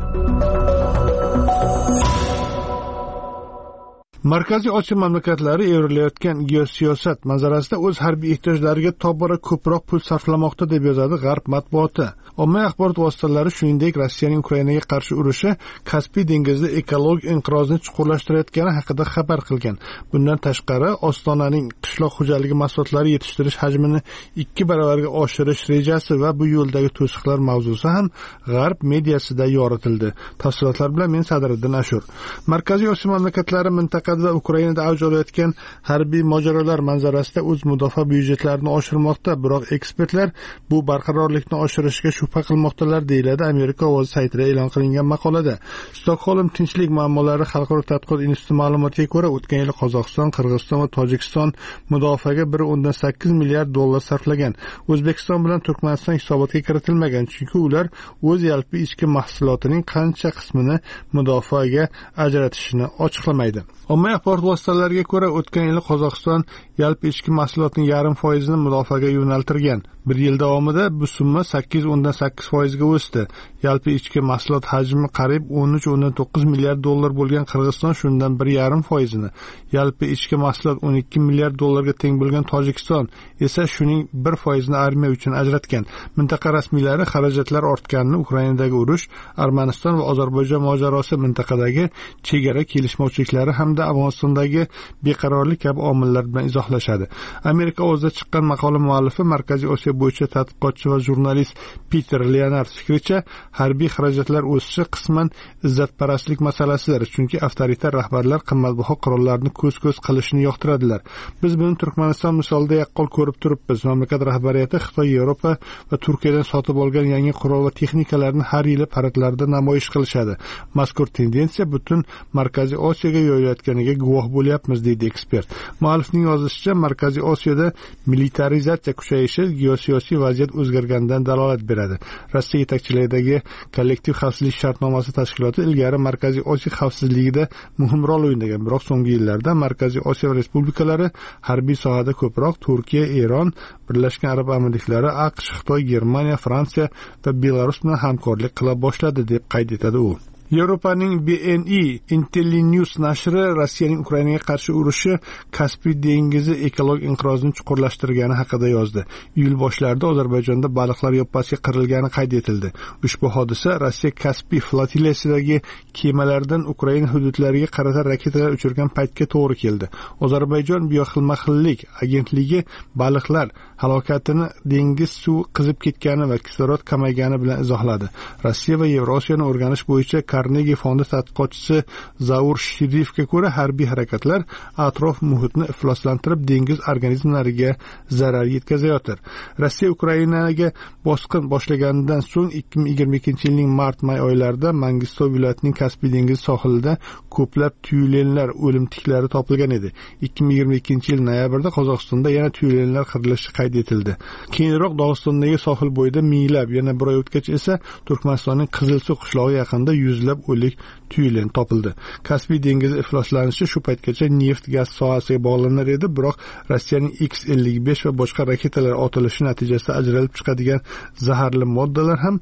Markaziy Osiyo mamlakatlari evrilayotgan geosiyosat manzarasida o'z harbiy ehtiyojlariga tobora ko'proq pul sarflamoqda deb yozadi G'arb matbuoti. Ommaviy axborot vositalari shuningdek Rossiyaning Ukrainaga qarshi urushi Kaspiy dengizida ekologik inqirozni chuqurlashtirayotgani haqida xabar qilgan. Bundan tashqari, Ostonaning qishloq xo'jaligi mahsulotlari yetishtirish hajmini ikki baravarga oshirish rejasi va bu yo'ldagi to'siqlar mavzusi ham G'arb mediasida yoritildi. Tafsilotlar bilan men Sadriddin Ashur. Markaziy Osiyo mamlakatlari mintaqa va Ukrainada avj olayotgan harbiy mojarolar manzarasida o'z mudofaa byudjetlarini oshirmoqda, biroq ekspertlar bu barqarorlikni oshirishga shubha qilmoqdalar, deyiladi Amerika ovozi saytida e'lon qilingan maqolada. Stockholm tinchlik muammolari xalqaro tadqiqot instituti ma'lumotiga ko'ra, o'tgan yil Qozog'iston, Qirg'iziston va Tojikiston mudofaaga bir o'ndan sakkiz milliard dollar sarflagan. O'zbekiston bilan Turkmaniston hisobotga kiritilmagan, chunki ular o'z yalpi ichki mahsulotining qancha qismini mudofaaga ajratishini ochiqlamaydi. Ommaviy axborot vositalariga ko'ra, o'tgan yil Qozog'iston yalpi ichki mahsulotning yarim foizini mudofaaga yo'naltirgan. Bir yil davomida bu summa sakkiz o'ndan sakkiz foizga o'sdi. Yalpi ichki mahsulot hajmi qariyb o'n uch o'ndan to'qqiz milliard dollar bo'lgan Qirg'iziston shundan bir yarim foizini, yalpi ichki mahsulot o'n ikki milliard dollarga teng bo'lgan Tojikiston esa shuning bir foizini armiya uchun ajratgan. Mintaqa rasmiylari xarajatlar ortganini Ukrainadagi urush, Armaniston va Ozarbayjon mojarosi, mintaqadagi chegara kelishmovchiliklari hamda Afg'onistondagi beqarorlik kabi omillar bilan izohlashadi. Amerika o'zida chiqqan maqola muallifi, Markaziy Osiyo bo'yicha tadqiqotchi va jurnalist Peter Leonard fikricha, harbiy xarajatlar o'sishi qisman izzatparastlik masalasidir, chunki avtoritar rahbarlar qimmatbaho qurollarni ko'z-ko'z qilishni yoqtiradilar. Biz buni Turkmaniston misolida yaqqol ko'rib turibmiz. Mamlakat rahbariyati Xitoy, Yevropa va Turkiyadan sotib olgan yangi qurol va texnikalarni har yili paradlarda namoyish qilishadi. Mazkur tendensiya butun Markaziy Osiyoga yo'yilayotganiga guvoh bo'lyapmiz, deydi ekspert. Muallifning yozishicha, Markaziy Osiyoda militarizatsiya kuchayishi geosiyosiy vaziyat o'zgarganidan dalolat beradi. Rossiya yetakchiligidagi kollektiv xavfsizlik shartnomasi tashkiloti ilgari Markaziy Osiyo xavfsizligida muhim rol o'ynagan, biroq so'nggi yillarda Markaziy Osiyo respublikalari harbiy sohada ko'proq Turkiya, Eron, Birlashgan Arab Amirliklari, AQSh, Xitoy, Germaniya, Fransiya va Belarus bilan hamkorlik qila boshladi, deb qayd etadi u. Yevropaning B N I Intellinews nashri Rossiyaning Ukrainaga qarshi urushi Kaspiy dengizi ekologik inqirozni chuqurlashtirgani haqida yozdi. Iyul boshlarida Ozarbayjonda baliqlar yoppasiga qirilgani qayd etildi. Ushbu hodisa Rossiya Kaspiy flotillasidagi kemalardan Ukraina hududlariga qarata raketalar uchirgan paytga to'g'ri keldi. Ozarbayjon bioxilma-xillik agentligi baliqlar halokatini dengiz suvi qizib ketgani va kislorod kamaygani bilan izohladi. Rossiya va Yevrosiyani o'rganish bo'yicha Carnegie fondi tadqiqotchisi Zaur Shirifga ko'ra, harbiy harakatlar atrof muhitni ifloslantirib, dengiz organizmlariga zarar yetkazayotir. Rossiya Ukrainaga bosqin boshlaganidan so'ng ikki ming yigirma ikkinchi yilning mart-may oylarida Mangistov viloyatining Kaspiy dengizi sohilida ko'plab tyulenlar o'lim tiklari topilgan edi. ikki ming yigirma ikkinchi yil noyabrda Qozog'istonda yana tyulenlar qirilishi qayd etildi. Keyinroq Dog'istondagi sohil bo'yida minglab, yana bir oy o'tgach esa Turkmanistonning Qizilsuv qishlog'i yaqinida yuzlab o'lik tyulen topildi. Kaspiy dengizi ifloslanishi shu paytgacha neft gaz sohasiga bog'lanar edi, biroq Rossiyaning X ellik besh va boshqa raketalar otilishi natijasida ajralib chiqadigan zaharli moddalar ham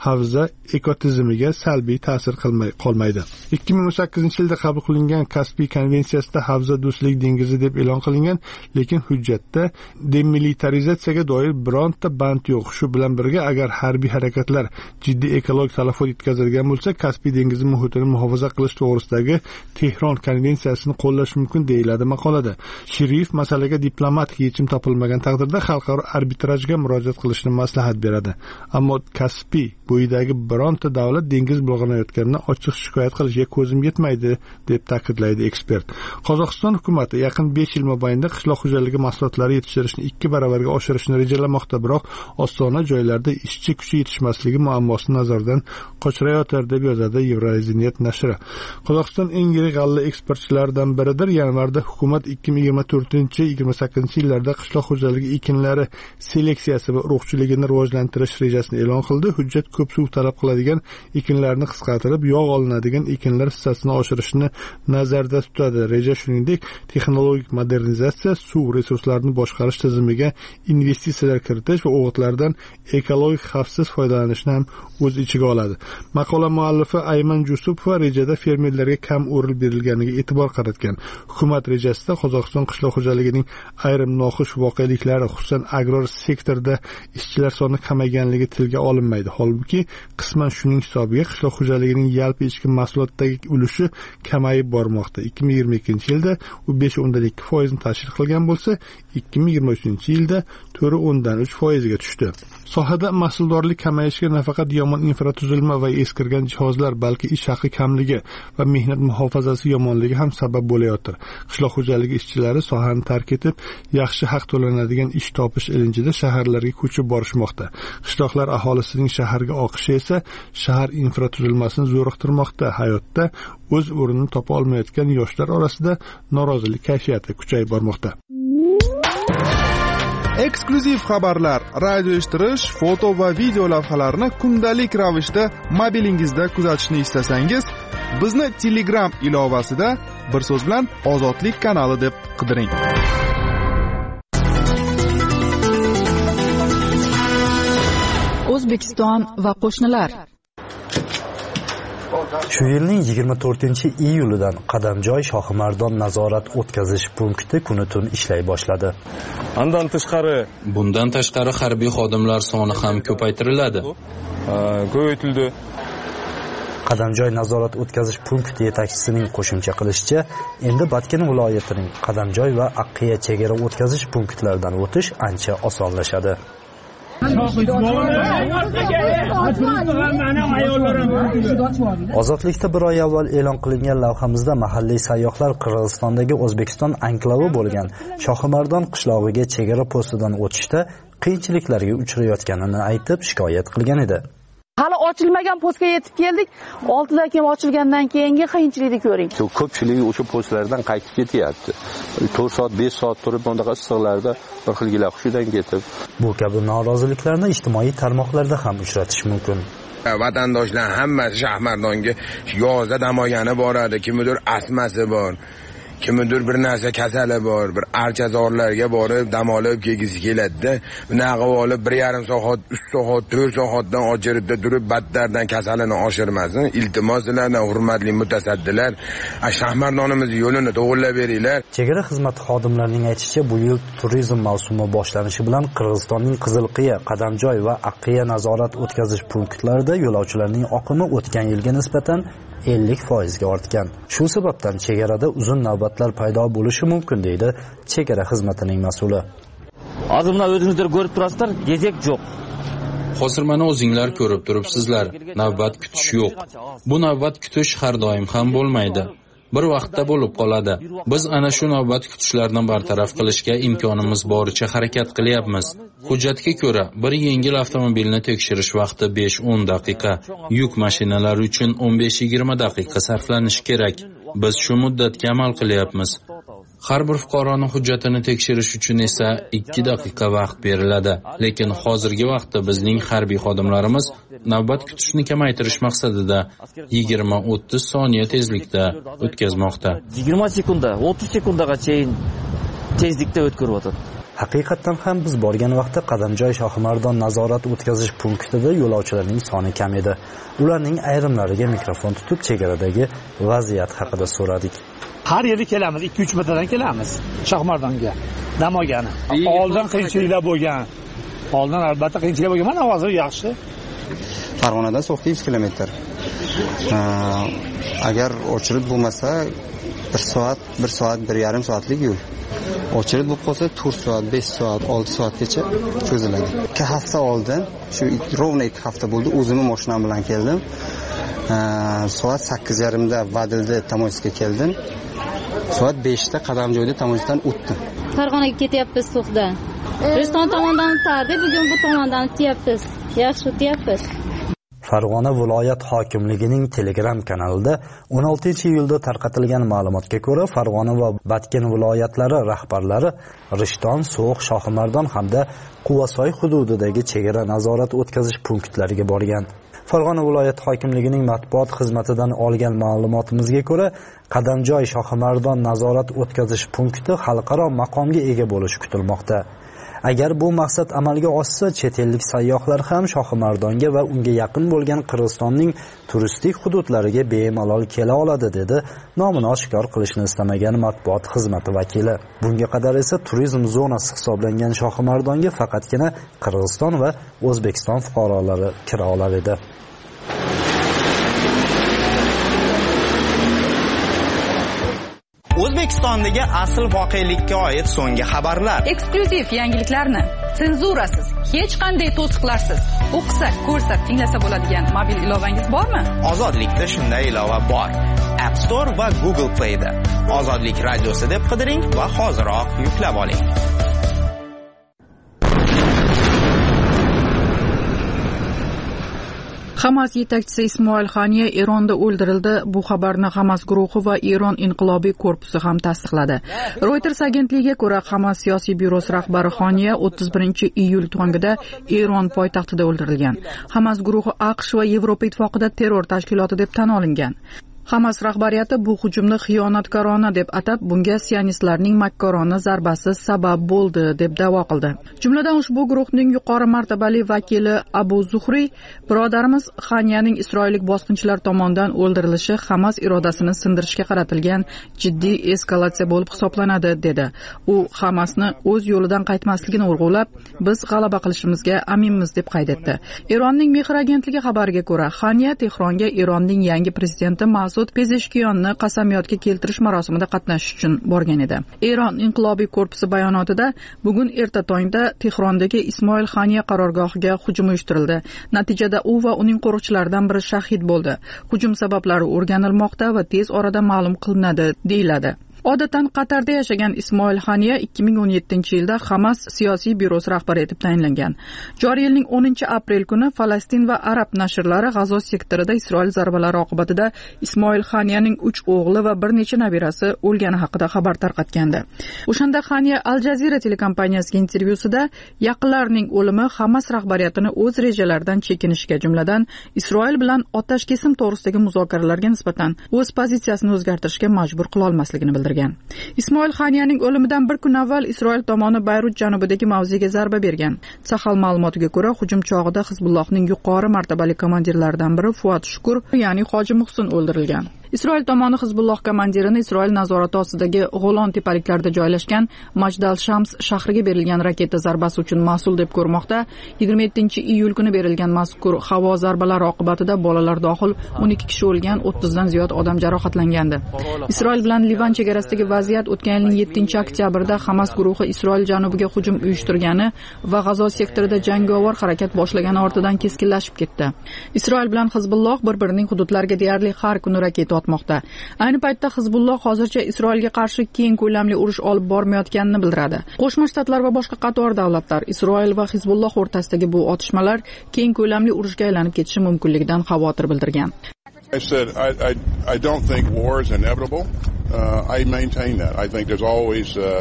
havza ekotizimiga salbiy ta'sir qilmay qolmaydi. ikki ming o'n sakkizinchi yilda qabul qilingan Kaspiy konvensiyasida havza do'stlik dengizi deb e'lon qilingan, lekin hujjatda demilitarizatsiyaga doir bironta band yo'q. Shu bilan birga, agar harbiy harakatlar jiddiy ekologik talafot yetkazadigan bo'lsa, Kaspiy dengizi muhitini muhofaza qilish to'g'risidagi Tehron konvensiyasini qo'llash mumkin deyiladi maqolada. Sheriff masalaga diplomatik yechim topilmagan taqdirda xalqaro arbitrajga murojaat qilishni maslahat beradi. Ammo Kaspiy bo'yidagi bironta davlat dengiz bulg'anayotganini ochiq shikoyat qilishga ko'zim yetmaydi, deb ta'kidlaydi ekspert. Qozog'iston hukumati yaqin besh yil mobaynida qishloq xo'jaligi mahsulotlari yetishtirishni ikki baravarga oshirishni rejalamoqda, biroq ostona joylarda ishchi kuchi yetishmasligi muammosini nazardan qochirayotir, deb yozadi Eurozinet nashri. Qozog'iston eng yirik g'alla eksportchilaridan biridir. Yanvarda hukumat ikki ming yigirma to'rtinchi yigirma sakkizinchi yillarda qishloq xo'jaligi ekinlari seleksiyasi va urug'chiligini rivojlantirish rejasini e'lon qildi. Hujjat ko'p suv talab qiladigan ekinlarni qisqartirib, yog' olinadigan ekinlar hissasini oshirishni nazarda tutadi. Reja shuningdek, texnologik modernizatsiya, suv resurslarini boshqarish tizimiga investitsiyalar kiritish va o'g'itlardan ekologik xavfsiz foydalanishni ham o'z ichiga oladi. Maqola muallifi Ayman Jusupova rejada fermerlarga kam o'rin berilganiga e'tibor qaratgan. Hukumat rejasida Qozog'iston qishloq xo'jaligining ayrim noxush voqealiklari, xususan agrar sektorda ishchilar soni kamayganligi tilga olinmaydi. Holbuki, qisman shuning hisobiga qishloq xo'jaligining yalpi ichki mahsulotdagi ulushi kamayib bormoqda. ikki ming yigirma ikkinchi yilda u besh o'ndan ikki foizni tashkil qilgan bo'lsa, ikki ming yigirma uchinchi yilda to'rt o'ndan uch foizga tushdi. Sohada mahsuldorlik kamayishiga nafaqat yomon infratuzilma va eskirgan jihozlar, balki ish haqi kamligi va mehnat muhofazasi yomonligi ham sabab bo'layotir. Qishloq xo'jaligi ishchilari sohani tark etib, yaxshi haq to'lanadigan ish topish ilinjida shaharlarga ko'chib borishmoqda. Qishloqlar aholisining shaharga oqishi esa shahar infratuzilmasini zo'riqtirmoqda. Hayotda o'z o'rnini topa olmayotgan yoshlar orasida norozilik kayfiyati kuchayib bormoqda. Eksklyuziv xabarlar, radio eshittirish, foto va video lavhalarni kundalik ravishda mobilingizda kuzatishni istasangiz, bizni Telegram ilovasida bir so'z bilan Ozodlik kanali deb qidiring. O'zbekiston va qo'shnilar. Shu yilning yigirma to'rtinchi iyulidan Qadamjoy Shohimardon nazorat o'tkazish punkti kuni tun ishlay boshladi. Undan tashqari, bundan tashqari harbiy xodimlar soni ham ko'paytiriladi. Ko'paytirildi. Qadamjoy nazorat o'tkazish punkti yetakchisining qo'shimcha qilishicha, endi Batken viloyatining Qadamjoy va Aqqiya chegara o'tkazish punktlaridan o'tish ancha osonlashadi. Ozodlikda bir oy avval e'lon qilingan lavhamizda mahalliy sayyohlar Qirg'izistondagi O'zbekiston anklavi bo'lgan Shohimardon qishlog'iga chegara postidan o'tishda qiyinchiliklarga uchrayotganini aytib shikoyat qilgan edi. Hali ochilmagan postga yetib keldik. oltidan keyin ochilgandan keyingi qiyinchilikni ko'ring. Ko'pchiligi o'sha postlardan qaytib ketyapti. to'rt soat, besh soat turib bundaqa issiqlarda bir xil gila hushidan ketib. Bu kabi noroziliklarni ijtimoiy tarmoqlarda ham uchratish mumkin. Vatandoshlar hammasi Shohimardonga yozda dam olgani boradi, kimdir astmasi bor. Kimdir bir narsa kasali bor, bir archazorlarga borib dam olib kelgisi keladi. Bunaqa olib bir yarim soat, uch soat, to'rt soatdan ochiritda turib battardan kasalini oshirmasin. Iltimos sizlardan hurmatli mutasaddilar, Shohimardonimiz yo'lini to'g'rilab beringlar. Chegara xizmati xodimlarining aytishicha, bu yil turizm mavsumi boshlanishi bilan Qirg'izistonning Qizilqiya, Qadamjoy va Aqqiya nazorat o'tkazish punktlarida yo'lovchilarning oqimi o'tgan yilga nisbatan ellik foizga ortgan. Shu sababdan chegarada uzun navbatlar paydo bo'lishi mumkin, deydi chegara xizmatining mas'uli. Hozir mana o'zingizlar ko'rib turasizlar, gezek yo'q. Hozir mana o'zinglar ko'rib turibsizlar, navbat kutish yo'q. Bu navbat kutish har doim ham bo'lmaydi. Bir vaqtda bo'lib qoladi. Biz ana shu navbat kutishlarni bartaraf qilishga imkonimiz boricha harakat qilyapmiz. Hujjatga ko'ra, bir yengil avtomobilni tekshirish vaqti besh o'n daqiqa, yuk mashinalari uchun o'n besh yigirma daqiqa sarflanishi kerak. Biz shu muddatga amal qilyapmiz. Har bir fuqaroning hujjatini tekshirish uchun esa ikki daqiqa vaqt beriladi. Lekin hozirgi vaqtda bizning harbiy xodimlarimiz navbat kutishni kamaytirish maqsadida yigirma o'ttiz soniya tezlikda o'tkazmoqda. yigirma sekunda, o'ttiz sekundaga chayin tezlikda o'tkazib o'tadi. Haqiqatan ham biz borgan vaqtda Qadamjoy Shohimardon nazorat o'tkazish punktida yo'lovchilarning soni kam edi. Ularning ayrimlariga mikrofon tutib chegaradagi vaziyat haqida so'radik. Har yili kelamiz, ikki uch martadan kelamiz Shohimardonga. Damogani. Oldin qiyinchiliklar bo'lgan. Oldin albatta qiyinchilik bo'lgan, mana hozir yaxshi. Farg'onadan So'xga yuz kilometr. Agar ochilib bo'lmasa bir soat, bir soat, bir yarim soatlik yo'l. Ochilib bo'lib qolsa to'rt soat, besh soat, olti soatgacha cho'ziladi. ikki hafta oldin, shu rovna ikki hafta bo'ldi, o'zim mashinam bilan keldim. Soat sakkiz yarim da Vadilda Tamoyisga keldim. Soat beshda Qadamjoyda Tamoyisdan o'tdim. Farg'onaga ketyapmiz So'xdan. Rishton tomondan o'tardi, bugun bu tomondan o'tyapmiz. Yaxshi o'tyapmiz. Farg'ona viloyat hokimligining Telegram kanalida o'n oltinchi iyulda tarqatilgan ma'lumotga ko'ra, Farg'ona va Batken viloyatlari rahbarlari Rishton, So'x, Shohimardon hamda Quvasoy hududidagi chegara nazorat o'tkazish punktlariga borgan. Farg'ona viloyat hokimligining matbuot xizmatidan olgan ma'lumotimizga ko'ra, Qadamjoy Shohimardon nazorat o'tkazish punkti xalqaro maqomga ega bo'lishi kutilmoqda. Agar bu maqsad amalga oshsa, chet ellik sayyohlar ham Shohimardonga va unga yaqin bo'lgan Qirg'izistonning turistik hududlariga bemalol kela oladi, dedi nomini oshkor qilishni istamagan matbuot xizmati vakili. Bunga qadar esa turizm zonasi hisoblangan Shohimardonga faqatgina Qirg'iziston va O'zbekiston fuqarolari kira olar edi. O'zbekistondagi asl voqelikka oid so'nggi xabarlar. Eksklyuziv yangiliklarni senzurasiz, hech qanday to'siqlarsiz o'qisa, ko'rsa, tinglasa bo'ladigan mobil ilovangiz bormi? Ozodlikda shunday ilova bor. App Store va Google Play da. Ozodlik radiosi deb qidiring va hoziroq yuklab oling. Hamas yetakchisi Ismoil Haniya Eronda o'ldirildi. Bu xabarni Hamas guruhi va Eron inqilobiy korpusi ham tasdiqladi. Reuters agentligiga ko'ra, Hamas siyosiy byurosi rahbari Haniya o'ttiz birinchi iyul tongida Eron poytaxtida o'ldirilgan. Hamas guruhi AQSh va Yevropa ittifoqida terror tashkiloti deb tan olingan. Hamas rahbariyati bu hujumni xiyonatkorona deb atab, bunga sionistlarning makkorona zarbasi sabab bo'ldi deb da'vo qildi. Jumladan ushbu guruhning yuqori martabali vakili Abu Zuhri, birodarimiz Xaniyaning isroillik bosqinchilar tomonidan o'ldirilishi Hamas irodasini sindirishga qaratilgan jiddiy eskalatsiya bo'lib hisoblanadi, dedi. U Hamasni o'z yo'lidan qaytmasligini urg'ulab, biz g'alaba qilishimizga aminmiz deb qayd etdi. Eronning Mehr agentligi xabariga ko'ra, Xaniya Tehronga Eronning yangi prezidenti Masud Pezeshkiyonni qasamyodga keltirish marosimida qatnashish uchun borgan edi. Eron inqilobiy korpusi bayonotida bugun erta tongda Tehrondagi Ismoil Haniya qarorgohiga hujum uyushtirildi. Natijada u va uning qo'riqchilaridan biri shahid bo'ldi. Hujum sabablari o'rganilmoqda va tez orada ma'lum qilinadi, deyiladi. Odatan Qatarda yashagan Ismoil Haniya ikki ming o'n yettinchi yilda Hamas siyosiy byurosi rahbari etib tayinlangan. Joriy yilning o'ninchi aprel kuni Falastin va Arab nashrlari G'azo sektorida Isroil zarbalari oqibatida Ismoil Haniyaning uch o'g'li va bir necha nabirasi o'lgani haqida xabar tarqatgandi. O'shanda Haniya Al Jazeera telekompaniyasiga intervyusida yaqinlarining o'limi Hamas rahbariyatini o'z rejalaridan chekinishiga, jumladan Isroil bilan otash kesim to'g'risidagi muzokaralarga nisbatan o'z pozitsiyasini o'zgartirishga majbur qila olmasligini bildirgan. Ismoil Haniyaning o'limidan bir kun avval Isroil tomoni Bayrut janubidagi mavziga zarba bergan. Sahal ma'lumotiga ko'ra, hujum chog'ida Hizbullohning yuqori martabali komandirlaridan biri Fuat Shukur, ya'ni Hoji Muhsin o'ldirilgan. Isroil tomoni Hizbulloh komandirini Isroil nazorati ostidagi G'olon tepaliklarida joylashgan Majdal Shams shahriga berilgan raketa zarbasi uchun mas'ul deb ko'rmoqda. yigirma yettinchi iyul kuni berilgan mazkur havo zarbalari oqibatida bolalar dohil o'n ikki kishi o'lgan, o'ttizdan ziyod odam jarohatlangandi. Isroil bilan Livan chegarasidagi vaziyat o'tgan yilning yettinchi oktyabrda Hamas guruhi Isroil janubiga hujum uyushtirgani va G'azo sektorida jangovar harakat boshlagani ortidan keskinlashib ketdi. Isroil bilan Hizbulloh bir-birining hududlariga deyarli har kuni raketa otmoqda. Ayni paytda Hizbulloh hozircha Isroilga qarshi keng ko'lamli urush olib bormayotganini bildiradi. Qo'shma Shtatlar va boshqa qator davlatlar Isroil va Hizbulloh o'rtasidagi bu otishmalar keng ko'lamli urushga aylanib ketishi mumkinligidan xavotir bildirgan. I said I I I don't think war is inevitable. Uh, I maintain that. I think there's always uh,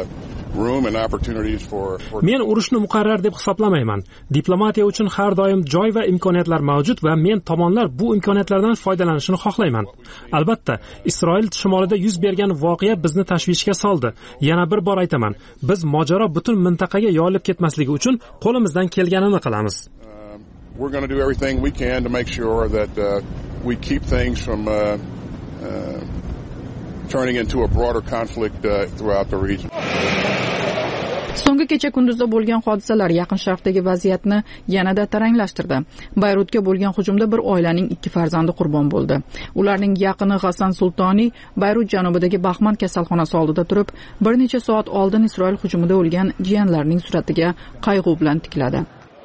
Men urushni muqarrar deb hisoblamayman. Diplomatiya uchun har doim joy va imkoniyatlar mavjud va men tomonlar bu imkoniyatlardan foydalanishni xohlayman. Albatta, Isroil shimolida yuz bergan voqea bizni tashvishga soldi. Yana bir bor aytaman, biz mojaro butun mintaqaga yoyilib ketmasligi uchun qo'limizdan kelganini qilamiz. We're going to do everything we can to make sure that uh, we keep things from uh, uh, turning into a broader conflict uh, throughout the region. So'nggi kecha kunduzda bo'lgan hodisalar Yaqin Sharqdagi vaziyatni yanada taranglashtirdi. Bayrutga bo'lgan hujumda bir oilaning ikki farzandi qurbon bo'ldi. Ularning yaqini Hasan Sultoniy Bayrut janubidagi Baxman kasalxonasi oldida turib, bir necha soat oldin Isroil hujumida o'lgan jiyanlarining suratiga qayg'u bilan tikladi.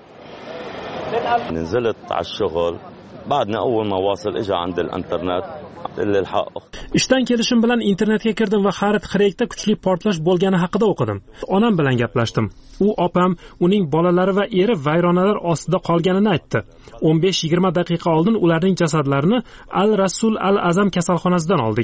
نزلت على الشغل بعدنا أول ما واصل إجا عند الإنترنت ishdan kelishim bilan internetga kirdim va Xarit Xreykda kuchli portlash bo'lgani haqida o'qidim. Onam bilan gaplashdim. U opam, uning bolalari va eri vayronalar ostida qolganini aytdi. o'n besh yigirma daqiqa oldin ularning jasadlarini Al-Rasul Al-Azam kasalxonasidan oldik.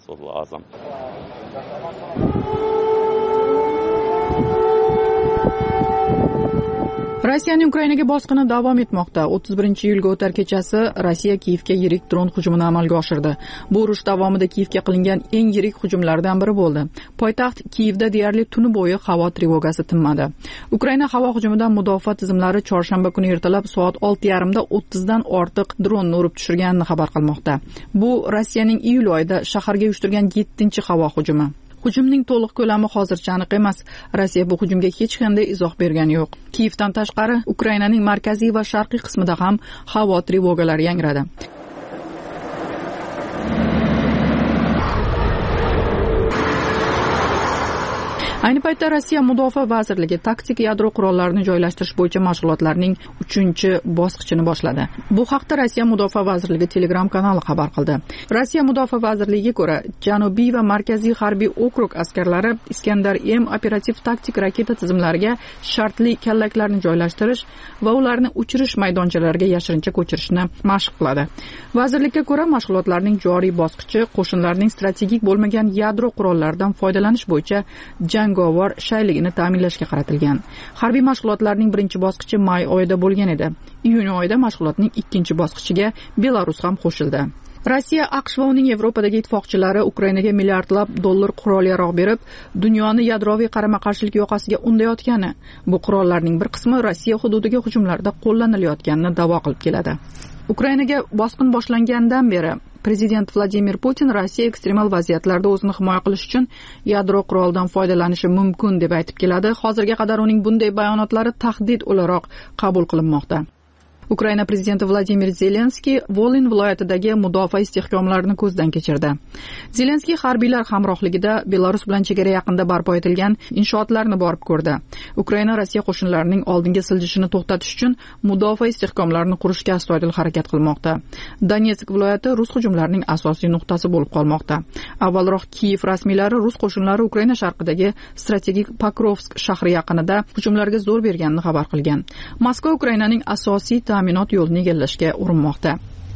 Rossiyaning Ukrainaga bosqini davom etmoqda. o'ttiz birinchi iyulga o'tar kechasi Rossiya Kiyevga yirik dron hujumini amalga oshirdi. Bu urush davomida Kiyevga qilingan eng yirik hujumlardan biri bo'ldi. Poytaxt Kiyevda deyarli tuni bo'yi havo trevogasi tinmadi. Ukraina havo hujumidan mudofaa tizimlari chorshanba kuni ertalab soat olti yarim da o'ttizdan ortiq dronni urib tushirganini xabar qilmoqda. Bu Rossiyaning iyul oyida shaharga uyushtirgan yettinchi havo hujumi. Hujumning to'liq ko'lami hozircha aniq emas. Rossiya bu hujumga hech qanday izoh bergani yo'q. Kiyevdan tashqari Ukrainaning markaziy va sharqiy qismida ham havo trevogalari yangradi. Ayni paytda Rossiya Mudofaa vazirligi taktik yadro qurollarini joylashtirish bo'yicha mashg'ulotlarning uchinchi bosqichini boshladi. Bu haqda Rossiya Mudofaa vazirligi Telegram kanali xabar qildi. Rossiya Mudofaa vazirligiga ko'ra, Janubiy va Markaziy harbiy okrug askarlari Iskandar M operativ taktik raketa tizimlariga shartli kallaklarni joylashtirish va ularni uchirish maydonchalariga yashirincha ko'chirishni mashq qiladi. Vazirlikka ko'ra, mashg'ulotlarning joriy bosqichi qo'shinlarning strategik bo'lmagan yadro qurollaridan foydalanish bo'yicha jang jangovar shayligini ta'minlashga qaratilgan. Harbiy mashg'ulotlarning birinchi bosqichi may oyida bo'lgan edi. Iyun oyida mashg'ulotning ikkinchi bosqichiga Belarus ham qo'shildi. Rossiya, AQSh va uning Yevropadagi ittifoqchilari Ukrainaga milliardlab dollar qurol-yarog' berib, dunyoni yadroviy qarama-qarshilik yoqasiga undayotgani, bu qurollarning bir qismi Rossiya hududiga hujumlarda qo'llanilayotganini da'vo qilib keladi. Ukrainaga bosqin boshlangandan beri Prezident Vladimir Putin Rossiya ekstremal vaziyatlarda o'zini himoya qilish uchun yadro qurolidan foydalanishi mumkin deb aytib keladi. Hozirga qadar uning bunday bayonotlari tahdid o'laroq qabul qilinmoqda. Ukraina prezidenti Vladimir Zelenskiy Volyn viloyatidagi mudofaa istehkomlarini ko'zdan kechirdi. Zelenskiy harbiylar hamrohligida Belarus bilan chegara yaqinida barpo etilgan inshootlarni borib ko'rdi. Ukraina Rossiya qo'shinlarining oldinga siljishini to'xtatish uchun mudofaa istehkomlarini qurishga astoydil harakat qilmoqda. Donetsk viloyati rus hujumlarining asosiy nuqtasi bo'lib qolmoqda. Avvalroq Kiyev rasmiylari rus qo'shinlari Ukraina sharqidagi strategik Pokrovsk shahri yaqinida hujumlarga zo'r berganini xabar qilgan. Moskva Ukrainaning asosiy ta'minot yo'lini egallashga urinmoqda.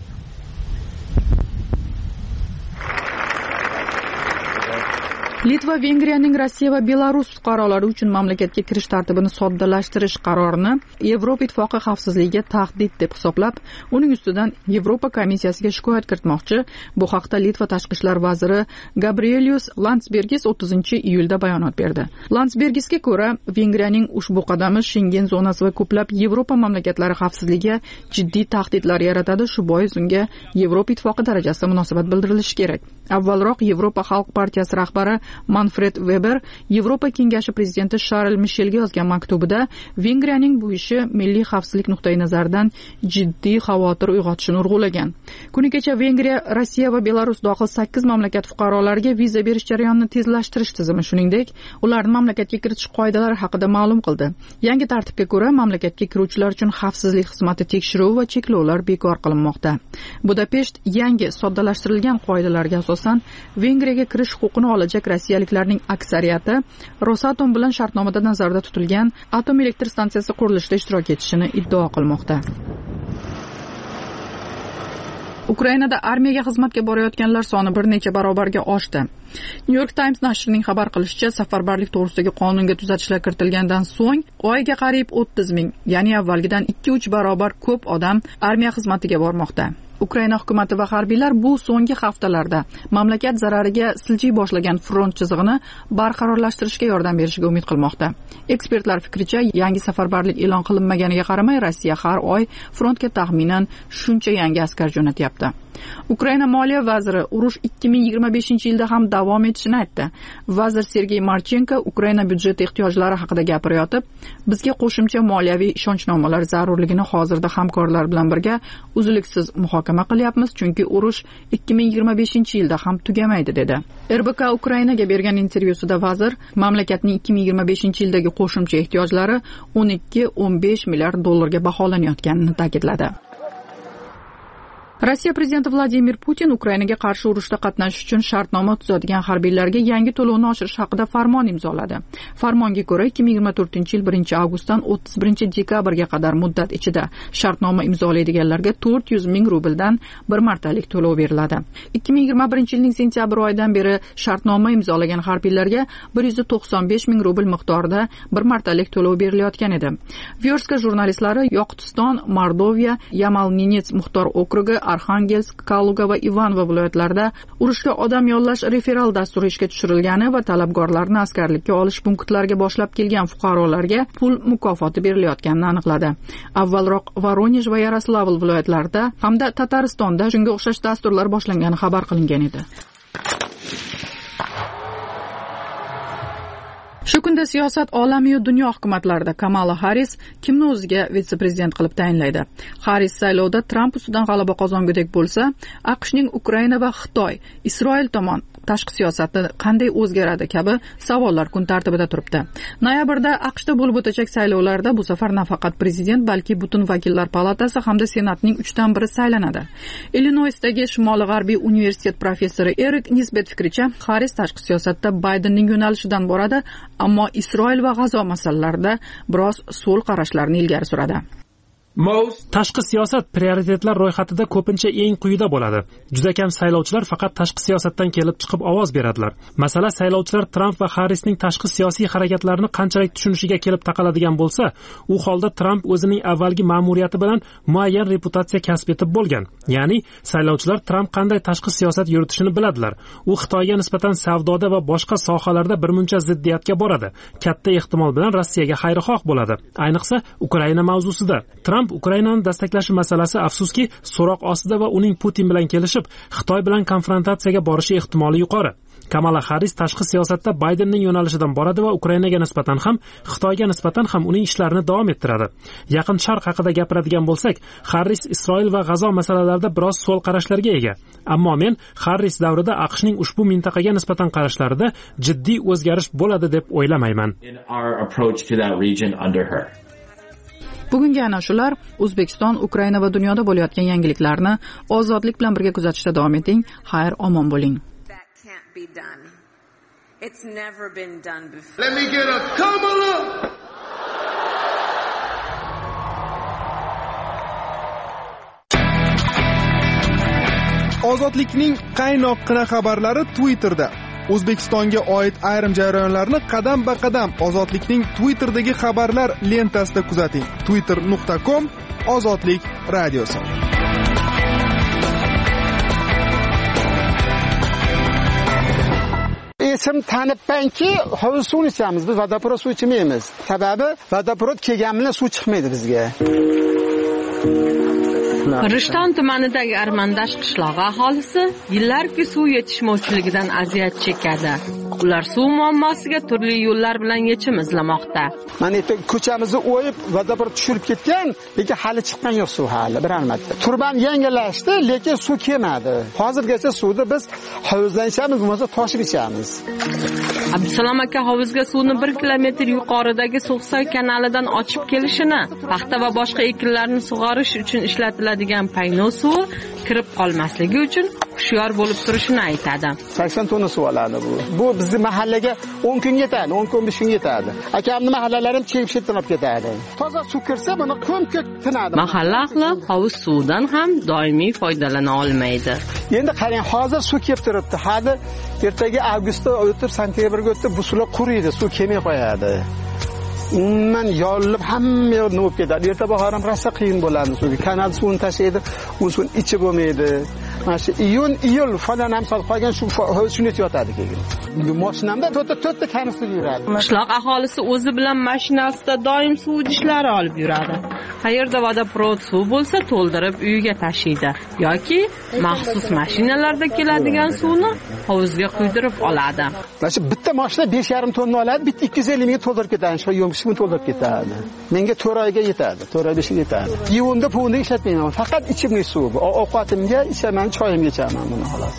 Litva Vengriyaning Rossiya va Belarus fuqarolari uchun mamlakatga kirish tartibini soddalashtirish qarorini Yevropa ittifoqi xavfsizligiga tahdid deb hisoblab, uning ustidan Yevropa komissiyasiga shikoyat kiritmoqchi. Bu haqda Litva tashqi ishlar vaziri Gabrielius Landsbergis o'ttizinchi iyulda bayonot berdi. Landsbergisga ko'ra, Vengriyaning ushbu qadami Schengen zonasi va ko'plab Yevropa mamlakatlari xavfsizligiga jiddiy tahdidlar yaratadi. Shu bois unga Yevropa ittifoqi darajasida munosabat bildirilishi kerak. Avvalroq Yevropa xalq partiyasi rahbari Manfred Weber Yevropa kengashi prezidenti Sharl Mishelga yozgan maktubida Vengriyaning bu ishi milliy xavfsizlik nuqtai nazaridan jiddiy xavotir uyg'otishini urg'ulagan. Kuni kecha Vengriya, Rossiya va Belarus dohil sakkiz mamlakat fuqarolariga viza berish jarayonini tezlashtirish tizimi, shuningdek, ularni mamlakatga kiritish qoidalari haqida ma'lum qildi. Yangi tartibga ko'ra, mamlakatga kiruvchilar uchun xavfsizlik xizmati tekshiruv va cheklovlar bekor qilinmoqda. Budapesht yangi soddalashtirilgan qoidalarga asosan Vengriyaga kirish huquqini olajak rossiyaliklarning aksariyati Rosatom bilan shartnomada nazarda tutilgan atom elektr stansiyasi qurilishida ishtirok etishini iddao qilmoqda. Ukrainada armiyaga xizmatga borayotganlar soni bir necha barobarga oshdi. New York Times nashrining xabar qilishicha, safarbarlik to'g'risidagi qonunga tuzatishlar kiritilgandan so'ng oyga qariyb o'ttiz ming, ya'ni avvalgidan ikki uch barobar ko'p odam armiya xizmatiga bormoqda. Ukraina hukumati va harbiylar bu so'nggi haftalarda mamlakat zarariga siljiy boshlagan front chizig'ini barqarorlashtirishga yordam berishiga umid qilmoqda. Ekspertlar fikricha, yangi safarbarlik e'lon qilinmaganiga qaramay, Rossiya har oy frontga taxminan shuncha yangi askar jo'natyapti. Ukraina moliya vaziri urush ikki ming yigirma beshinchi yilda ham davom etishini aytdi. Vazir Sergey Marchenko Ukraina byudjeti ehtiyojlari haqida gapirayotib, bizga qo'shimcha moliyaviy ishonchnomalar zarurligini hozirda hamkorlar bilan birga uzluksiz muhokama qilyapmiz, chunki urush ikki ming yigirma beshinchi yilda ham tugamaydi dedi. R B K Ukrainaga bergan intervyusida vazir mamlakatning ikki ming yigirma beshinchi yildagi qo'shimcha ehtiyojlari o'n ikki o'n besh milliard dollarga baholanayotganini ta'kidladi. Rossiya prezidenti Vladimir Putin Ukrainaga qarshi urushda qatnashish uchun shartnoma tuzadigan harbiylarga yangi to'lovni oshirish haqida farmon imzoladi. Farmonga ko'ra, ikki ming yigirma to'rtinchi yil birinchi avgustdan o'ttiz birinchi dekabrga qadar muddat ichida shartnoma imzolaydiganlarga to'rt yuz ming rubldan bir martalik to'lov beriladi. ikki ming yigirma birinchi yilning sentyabr oyidan beri shartnoma imzolagan harbiylarga bir yuz to'qson besh ming rubl miqdorida bir martalik to'lov berilayotgan edi. Vyorska jurnalistlari Yoqutiston, Mordoviya, Yamal-Nenets muxtor okrugi, Arxangelsk, Kaluga va Ivanova viloyatlarida urushga odam yollash referal dasturi ishga tushirilgani va talabgorlarni askarlikka olish punktlariga boshlab kelgan fuqarolarga pul mukofoti berilayotganini aniqladi. Avvalroq Voronej va Yaroslavl viloyatlarida hamda Tataristonda shunga o'xshash dasturlar boshlangani xabar qilingan edi. Shu kunda siyosat olami va dunyo hukumatlarida Kamala Harris kimni o'ziga vitse-prezident qilib tayinlaydi. Harris saylovda Tramp ustidan g'alaba qozongudek bo'lsa, AQShning Ukraina va Xitoy, Isroil tomon tashqi siyosati qanday o'zgaradi kabi savollar kun tartibida turibdi. Noyabrda AQShda bo'lib o'tacak saylovlarda bu safar nafaqat prezident, balki butun vakillar palatasi hamda senatning uchdan biri saylanadi. Illinoisdagi Shimoli-g'arbiy universitet professori Erik Nisbet fikricha, Harris tashqi siyosatda Baydenning yo'nalishidan boradi, ammo Isroil va G'azo masalalarida biroz so'l qarashlarni ilgari suradi. Tashqi siyosat prioritetlar ro'yxatida ko'pincha eng quyida bo'ladi. Juda kam saylovchilar faqat tashqi siyosatdan kelib chiqib ovoz beradilar. Masala, saylovchilar Tramp va Harrisning tashqi siyosiy harakatlarini qanchalik tushunishiga kelib taqaladigan bo'lsa, u holda Tramp o'zining avvalgi ma'muriyati bilan muayyan reputatsiya kasb etib bo'lgan. Ya'ni, saylovchilar Tramp qanday tashqi siyosat yuritishini biladilar. U Xitoyga nisbatan savdoda va boshqa sohalarda birmuncha ziddiyatga boradi. Katta ehtimol bilan Rossiyaga xayrixoh bo'ladi. Ayniqsa, Ukraina mavzusida. Tramp Ukrainani dastaklashi masalasi afsuski so'roq ostida va uning Putin bilan kelishib, Xitoy bilan konfrontatsiyaga borishi ehtimoli yuqori. Kamala Harris tashqi siyosatda Baydenning yo'nalishidan boradi va Ukrainaga nisbatan ham, Xitoyga nisbatan ham uning ishlarini davom ettiradi. Yaqin Sharq haqida gapiradigan bo'lsak, Harris Isroil va G'azo masalalarida biroz so'l qarashlarga ega. Ammo men Harris davrida AQShning ushbu mintaqaga nisbatan qarashlarida jiddiy o'zgarish bo'ladi deb o'ylamayman. Bugungi ana shular. O'zbekiston, Ukraina va dunyoda bo'layotgan yangiliklarni ozodlik bilan birga kuzatishda davom eting. Xayr, omon bo'ling. Let me get a Kamala. Ozodlikning qaynoqqina xabarlari Twitterda. O'zbekistonga oid ayrim jarayonlarni qadam-ba-qadam Ozodlikning Twitter'dagi xabarlar lentasida kuzating. twitter nuqta com Ozodlik radiosi. Esim tanibmanki, hovuz suvni ichamiz. Biz vodoprovod suv ichmaymiz. Sababi vodoprovod kelgan bilan suv chiqmaydi bizga. Rishton tumanidagi Armandash qishlog'i aholisi yillarki suv yetishmovchiligidan aziyat chekadi. Ular suv muammosiga turli yo'llar bilan yechim izlamoqda. Mana bu ko'chamizni o'yib, vodoprovod tushirib ketgan, lekin hali chiqqan yo'q suv hali bir marta. Turban yangilashdi, lekin suv kelmadi. Hozirgacha suvni biz hovuzdan ichamiz, bo'lmasa toshib ichamiz. Abdusalom aka hovuzga suvni bir kilometr yuqoridagi So'g'soy kanalidan ochib kelishini, paxta va boshqa ekinlarni sug'orish uchun ishlatiladigan payno suvi kirib qolmasligi uchun hushyor bo'lib turishini aytadi. sakson tonna suv oladi bu. Bu bizning mahallaga o'n kun yetadi, o'n kun besh kun yetadi. Akamning mahallalarim chekib shetlab ketadi. Toza suv kirsa buni ko'm-ko'k tinadi. Mahalla ahli hovuz suvidan ham doimiy foydalana olmaydi. Endi qarang, hozir suv kelib turibdi. Hali ertaga avgustda o'tib, sentyabrga o'tib bu suvlar quriydi, suv kelmay qo'yadi. Umuman yorilib hamma yer nima bo'lib ketadi. Erta bahoram rosa qiyin bo'ladi suvga. Kanal suvini tashlaydi, u suvni ichi bo'lmaydi. Mana shu iyun, iyul falan ham solib qolgan shu shuni yotadi keyin. Mashinamda to'rtta kanister yuradi. Qishloq aholisi o'zi bilan mashinasida doim suv idishlari olib yuradi. Qayerda vodoprovod suv bo'lsa, to'ldirib uyiga tashiydi yoki maxsus mashinalarda keladigan suvni hovuzga quydirib oladi. Mana shu bitta mashina besh yarim tonna oladi, bitta ikki yuz ellik ming to'ldirib ketadi. Shu yo'mishni to'ldirib ketadi. Menga to'rt oyga yetadi, to'rt oy besh oyga yetadi. Yuvunda puvni ishlatmayman. Faqat ichimlik suv. Ovqatimga, ichaman, choyimga ichaman buni xolos.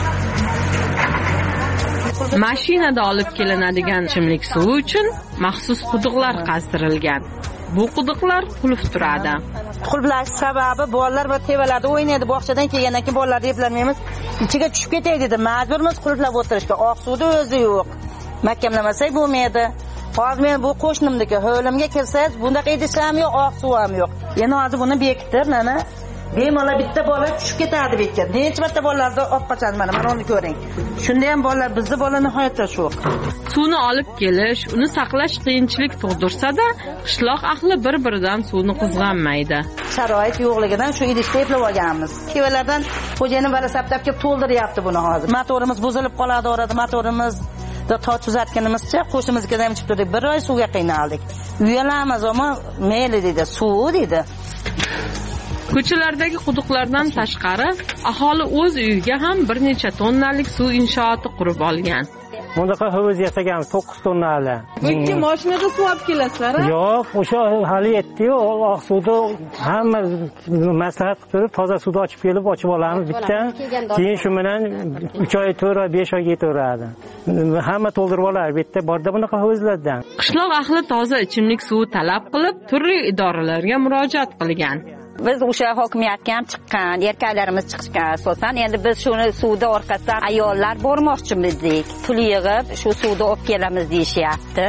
Mashinada olib kelinadigan ichimlik suvi uchun maxsus quduqlar qazdirilgan. Bu quduqlar qulf turadi. Qulflash sababi bolalar va tevalarda o'ynaydi, bog'chadan kelgandan keyin bolalarni eplanmaymiz, ichiga tushib ketay dedi. Majburmiz qulflab o'tirishga. Oq suvda o'zi yo'q. Mahkamlamasak bo'lmaydi. Hozir men bu qo'shnimniki hovlimga kirsangiz, bunday idish ham yo'q, oq suv ham yo'q. Endi hozir buni bekitib, mana bemalol bitta bola tushib ketadi bekka. Necha marta bolalarni olib qochadi mana, mana uni ko'ring. Shunda ham bolalar, bizning bola nihoyatda shu. Suvni olib kelish, uni saqlash qiyinchilik tug'dirsa-da, qishloq ahli bir-biridan suvni qizg'anmaydi. Sharoit yo'qligidan shu idishda eplab olganmiz. Kevalardan xo'jayinim vala saptab kelib to'ldiryapti buni hozir. Motorimiz buzilib qoladi, orada motorimiz da toch uzatganimizcha qo'shimizga ham chiqib turdik. Bir oy suvga qiynaldik. Uyalamiz, ammo mayli dedi, suv dedi. Ko'chalardagi quduqlardan tashqari aholi o'z uyiga ham bir necha tonnalik suv inshooti qurib olgan. Bundaqa hovuz yasaganmiz to'qqiz tonnali. Ikki mashinada suv olib kelasizlar? Yo'q, o'sha hali yetdi-yu, oq suvda hamma maslahat qilib turib, toza suvda ochib kelib, ochib olamiz bitta. Keyin shu bilan uch oy, to'rt oy, besh oyga yetaveradi. Hamma to'ldirib olar, bitta borda bunaqa hovuzlardan. Qishloq ahli toza ichimlik suvi talab qilib, turli idoralarga murojaat qilgan. Biz o'sha hokimiyatga ham chiqqan, erkaklarimiz chiqishgan asosan. Endi biz shuni suvda orqasidan ayollar bormoqchimiz edik. Pul yig'ib, shu suvda olib kelamiz deyishyapti.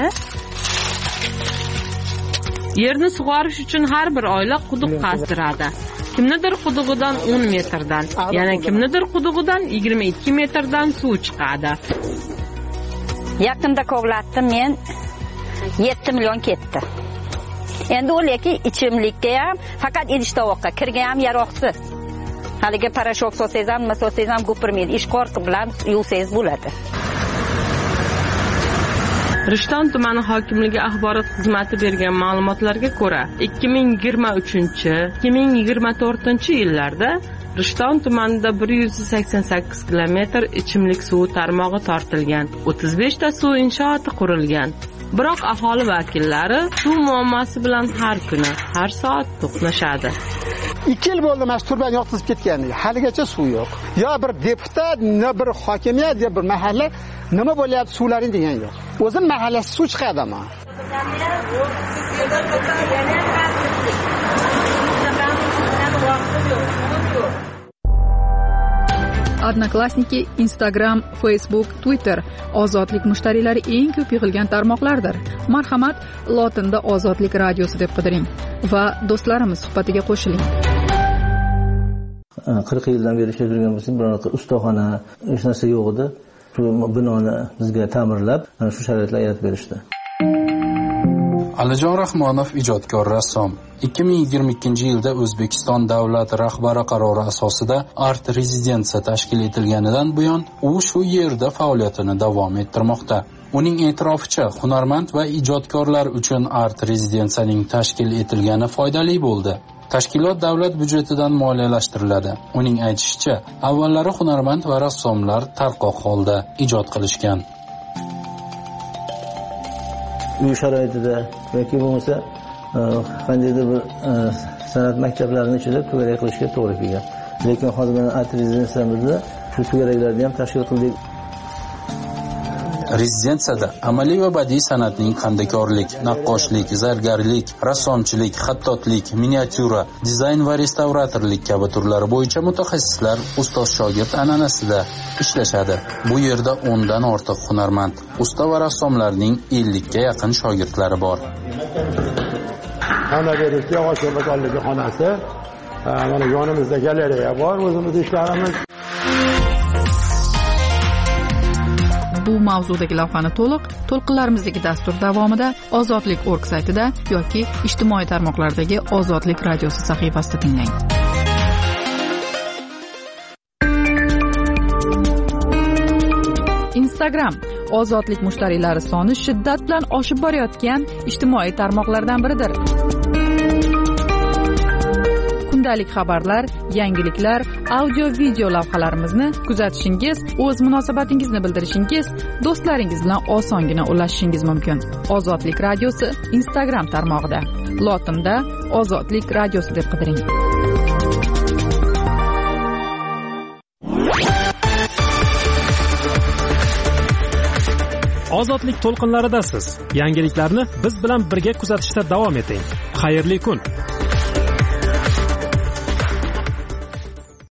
Yerni sug'orish uchun har bir oila quduq qazdiradi. Kimnidir qudug'idan o'n metrdan, yana kimnidir qudug'idan yigirma ikki metrdan suv chiqadi. Yaqinda kovlatdim men, yetti million ketdi. Endi o'laki ichimlikka ham, faqat idish tovoqqa kirga ham yaroqsiz. Haliga parashok solsangiz ham, nima solsangiz ham gupirmaydi. Ish qorqi bilan yuvsangiz bo'ladi. Rishton tumani hokimligi axborot xizmati bergan ma'lumotlarga ko'ra, ikki ming yigirma uchinchi - ikki ming yigirma to'rtinchi yillarda Rishton tumanida bir yuz sakson sakkiz kilometr ichimlik suvi tarmog'i tortilgan, o'ttiz besh ta suv inshooti qurilgan. Biroq aholi vakillari suv muammosi bilan har kuni, har soat to'qnashadi. ikki yil bo'ldi mana shu turban yoqtizib ketganiga, haligacha suv yo'q. Yo bir deputat, yo bir hokimiyat, yo bir mahalla nima bo'lyapti suvlaring degan yo'q. O'zim mahallasi suv chiqadi ama. Odnoklassniki, Instagram, Facebook, Twitter ozodlik mushtariylari eng ko'p yig'ilgan tarmoqlardir. Marhamat, lotinda Ozodlik radiosi deb qidiring va do'stlarimiz suhbatiga qo'shiling. qirq yildan beri ishlab yurganmiz, biroq ustaxona hech narsa yo'q edi. Shu binoni bizga ta'mirlab, mana shu sharoitlar yaratib berishdi. Alijon Rahmonov ijodkor rassom. ikki ming yigirma ikkinchi yilda O'zbekiston davlat rahbari qarori asosida Art rezidensiya tashkil etilganidan buyon u shu yerda faoliyatini davom ettirmoqda. Uning e'tiroficha, hunarmand va ijodkorlar uchun Art rezidensiyaning tashkil etilgani foydali bo'ldi. Tashkilot davlat byudjetidan moliyalashtiriladi. Uning aytishicha, avvallari hunarmand va rassomlar tarqoq holda ijod qilishgan. Uy sharoitida yoki bo'lmasa qandaydir bir san'at maktablarining ichida to'garak qilishga to'g'ri kelgan. Lekin hozir mana art rezidensiyamizda shu to'garaklarni ham tashkil qildik. Rezidensiyada amaliy va badiiy san'atning qandakorlik, naqqoshlik, zargarlik, rassomchilik, xattotlik, miniatyura, dizayn va restavratorlik kabi turlari bo'yicha mutaxassislar ustoz-shogird an'anasida ishlashadi. Bu yerda o'ndan ortiq hunarmand, usta va rassomlarning ellikka yaqin shogirdlari bor. Xona berishga oshxo'rlakonligi xonasi, mana yonimizda galeriya bor, o'zimiz ishlarimiz. Bu mavzudagi lavhani to'liq to'lqinlarimizdagi dastur davomida ozodlik точка org saytida yoki ijtimoiy tarmoqlardagi Ozodlik radiosi sahifasida tinglang. Instagram ozodlik mushtariylari soni shiddat bilan oshib borayotgan ijtimoiy tarmoqlardan biridir. Kundalik xabarlar, yangiliklar, audio video lavhalarimizni kuzatishingiz, o'z munosabatingizni bildirishingiz, do'stlaringiz bilan osongina ulashishingiz mumkin. Ozodlik radiosi Instagram tarmog'ida. Lotinda Ozodlik radiosi deb qidiring. Ozodlik to'lqinlaridasiz. Yangiliklarni biz bilan birga kuzatishda davom eting. Xayrli kun.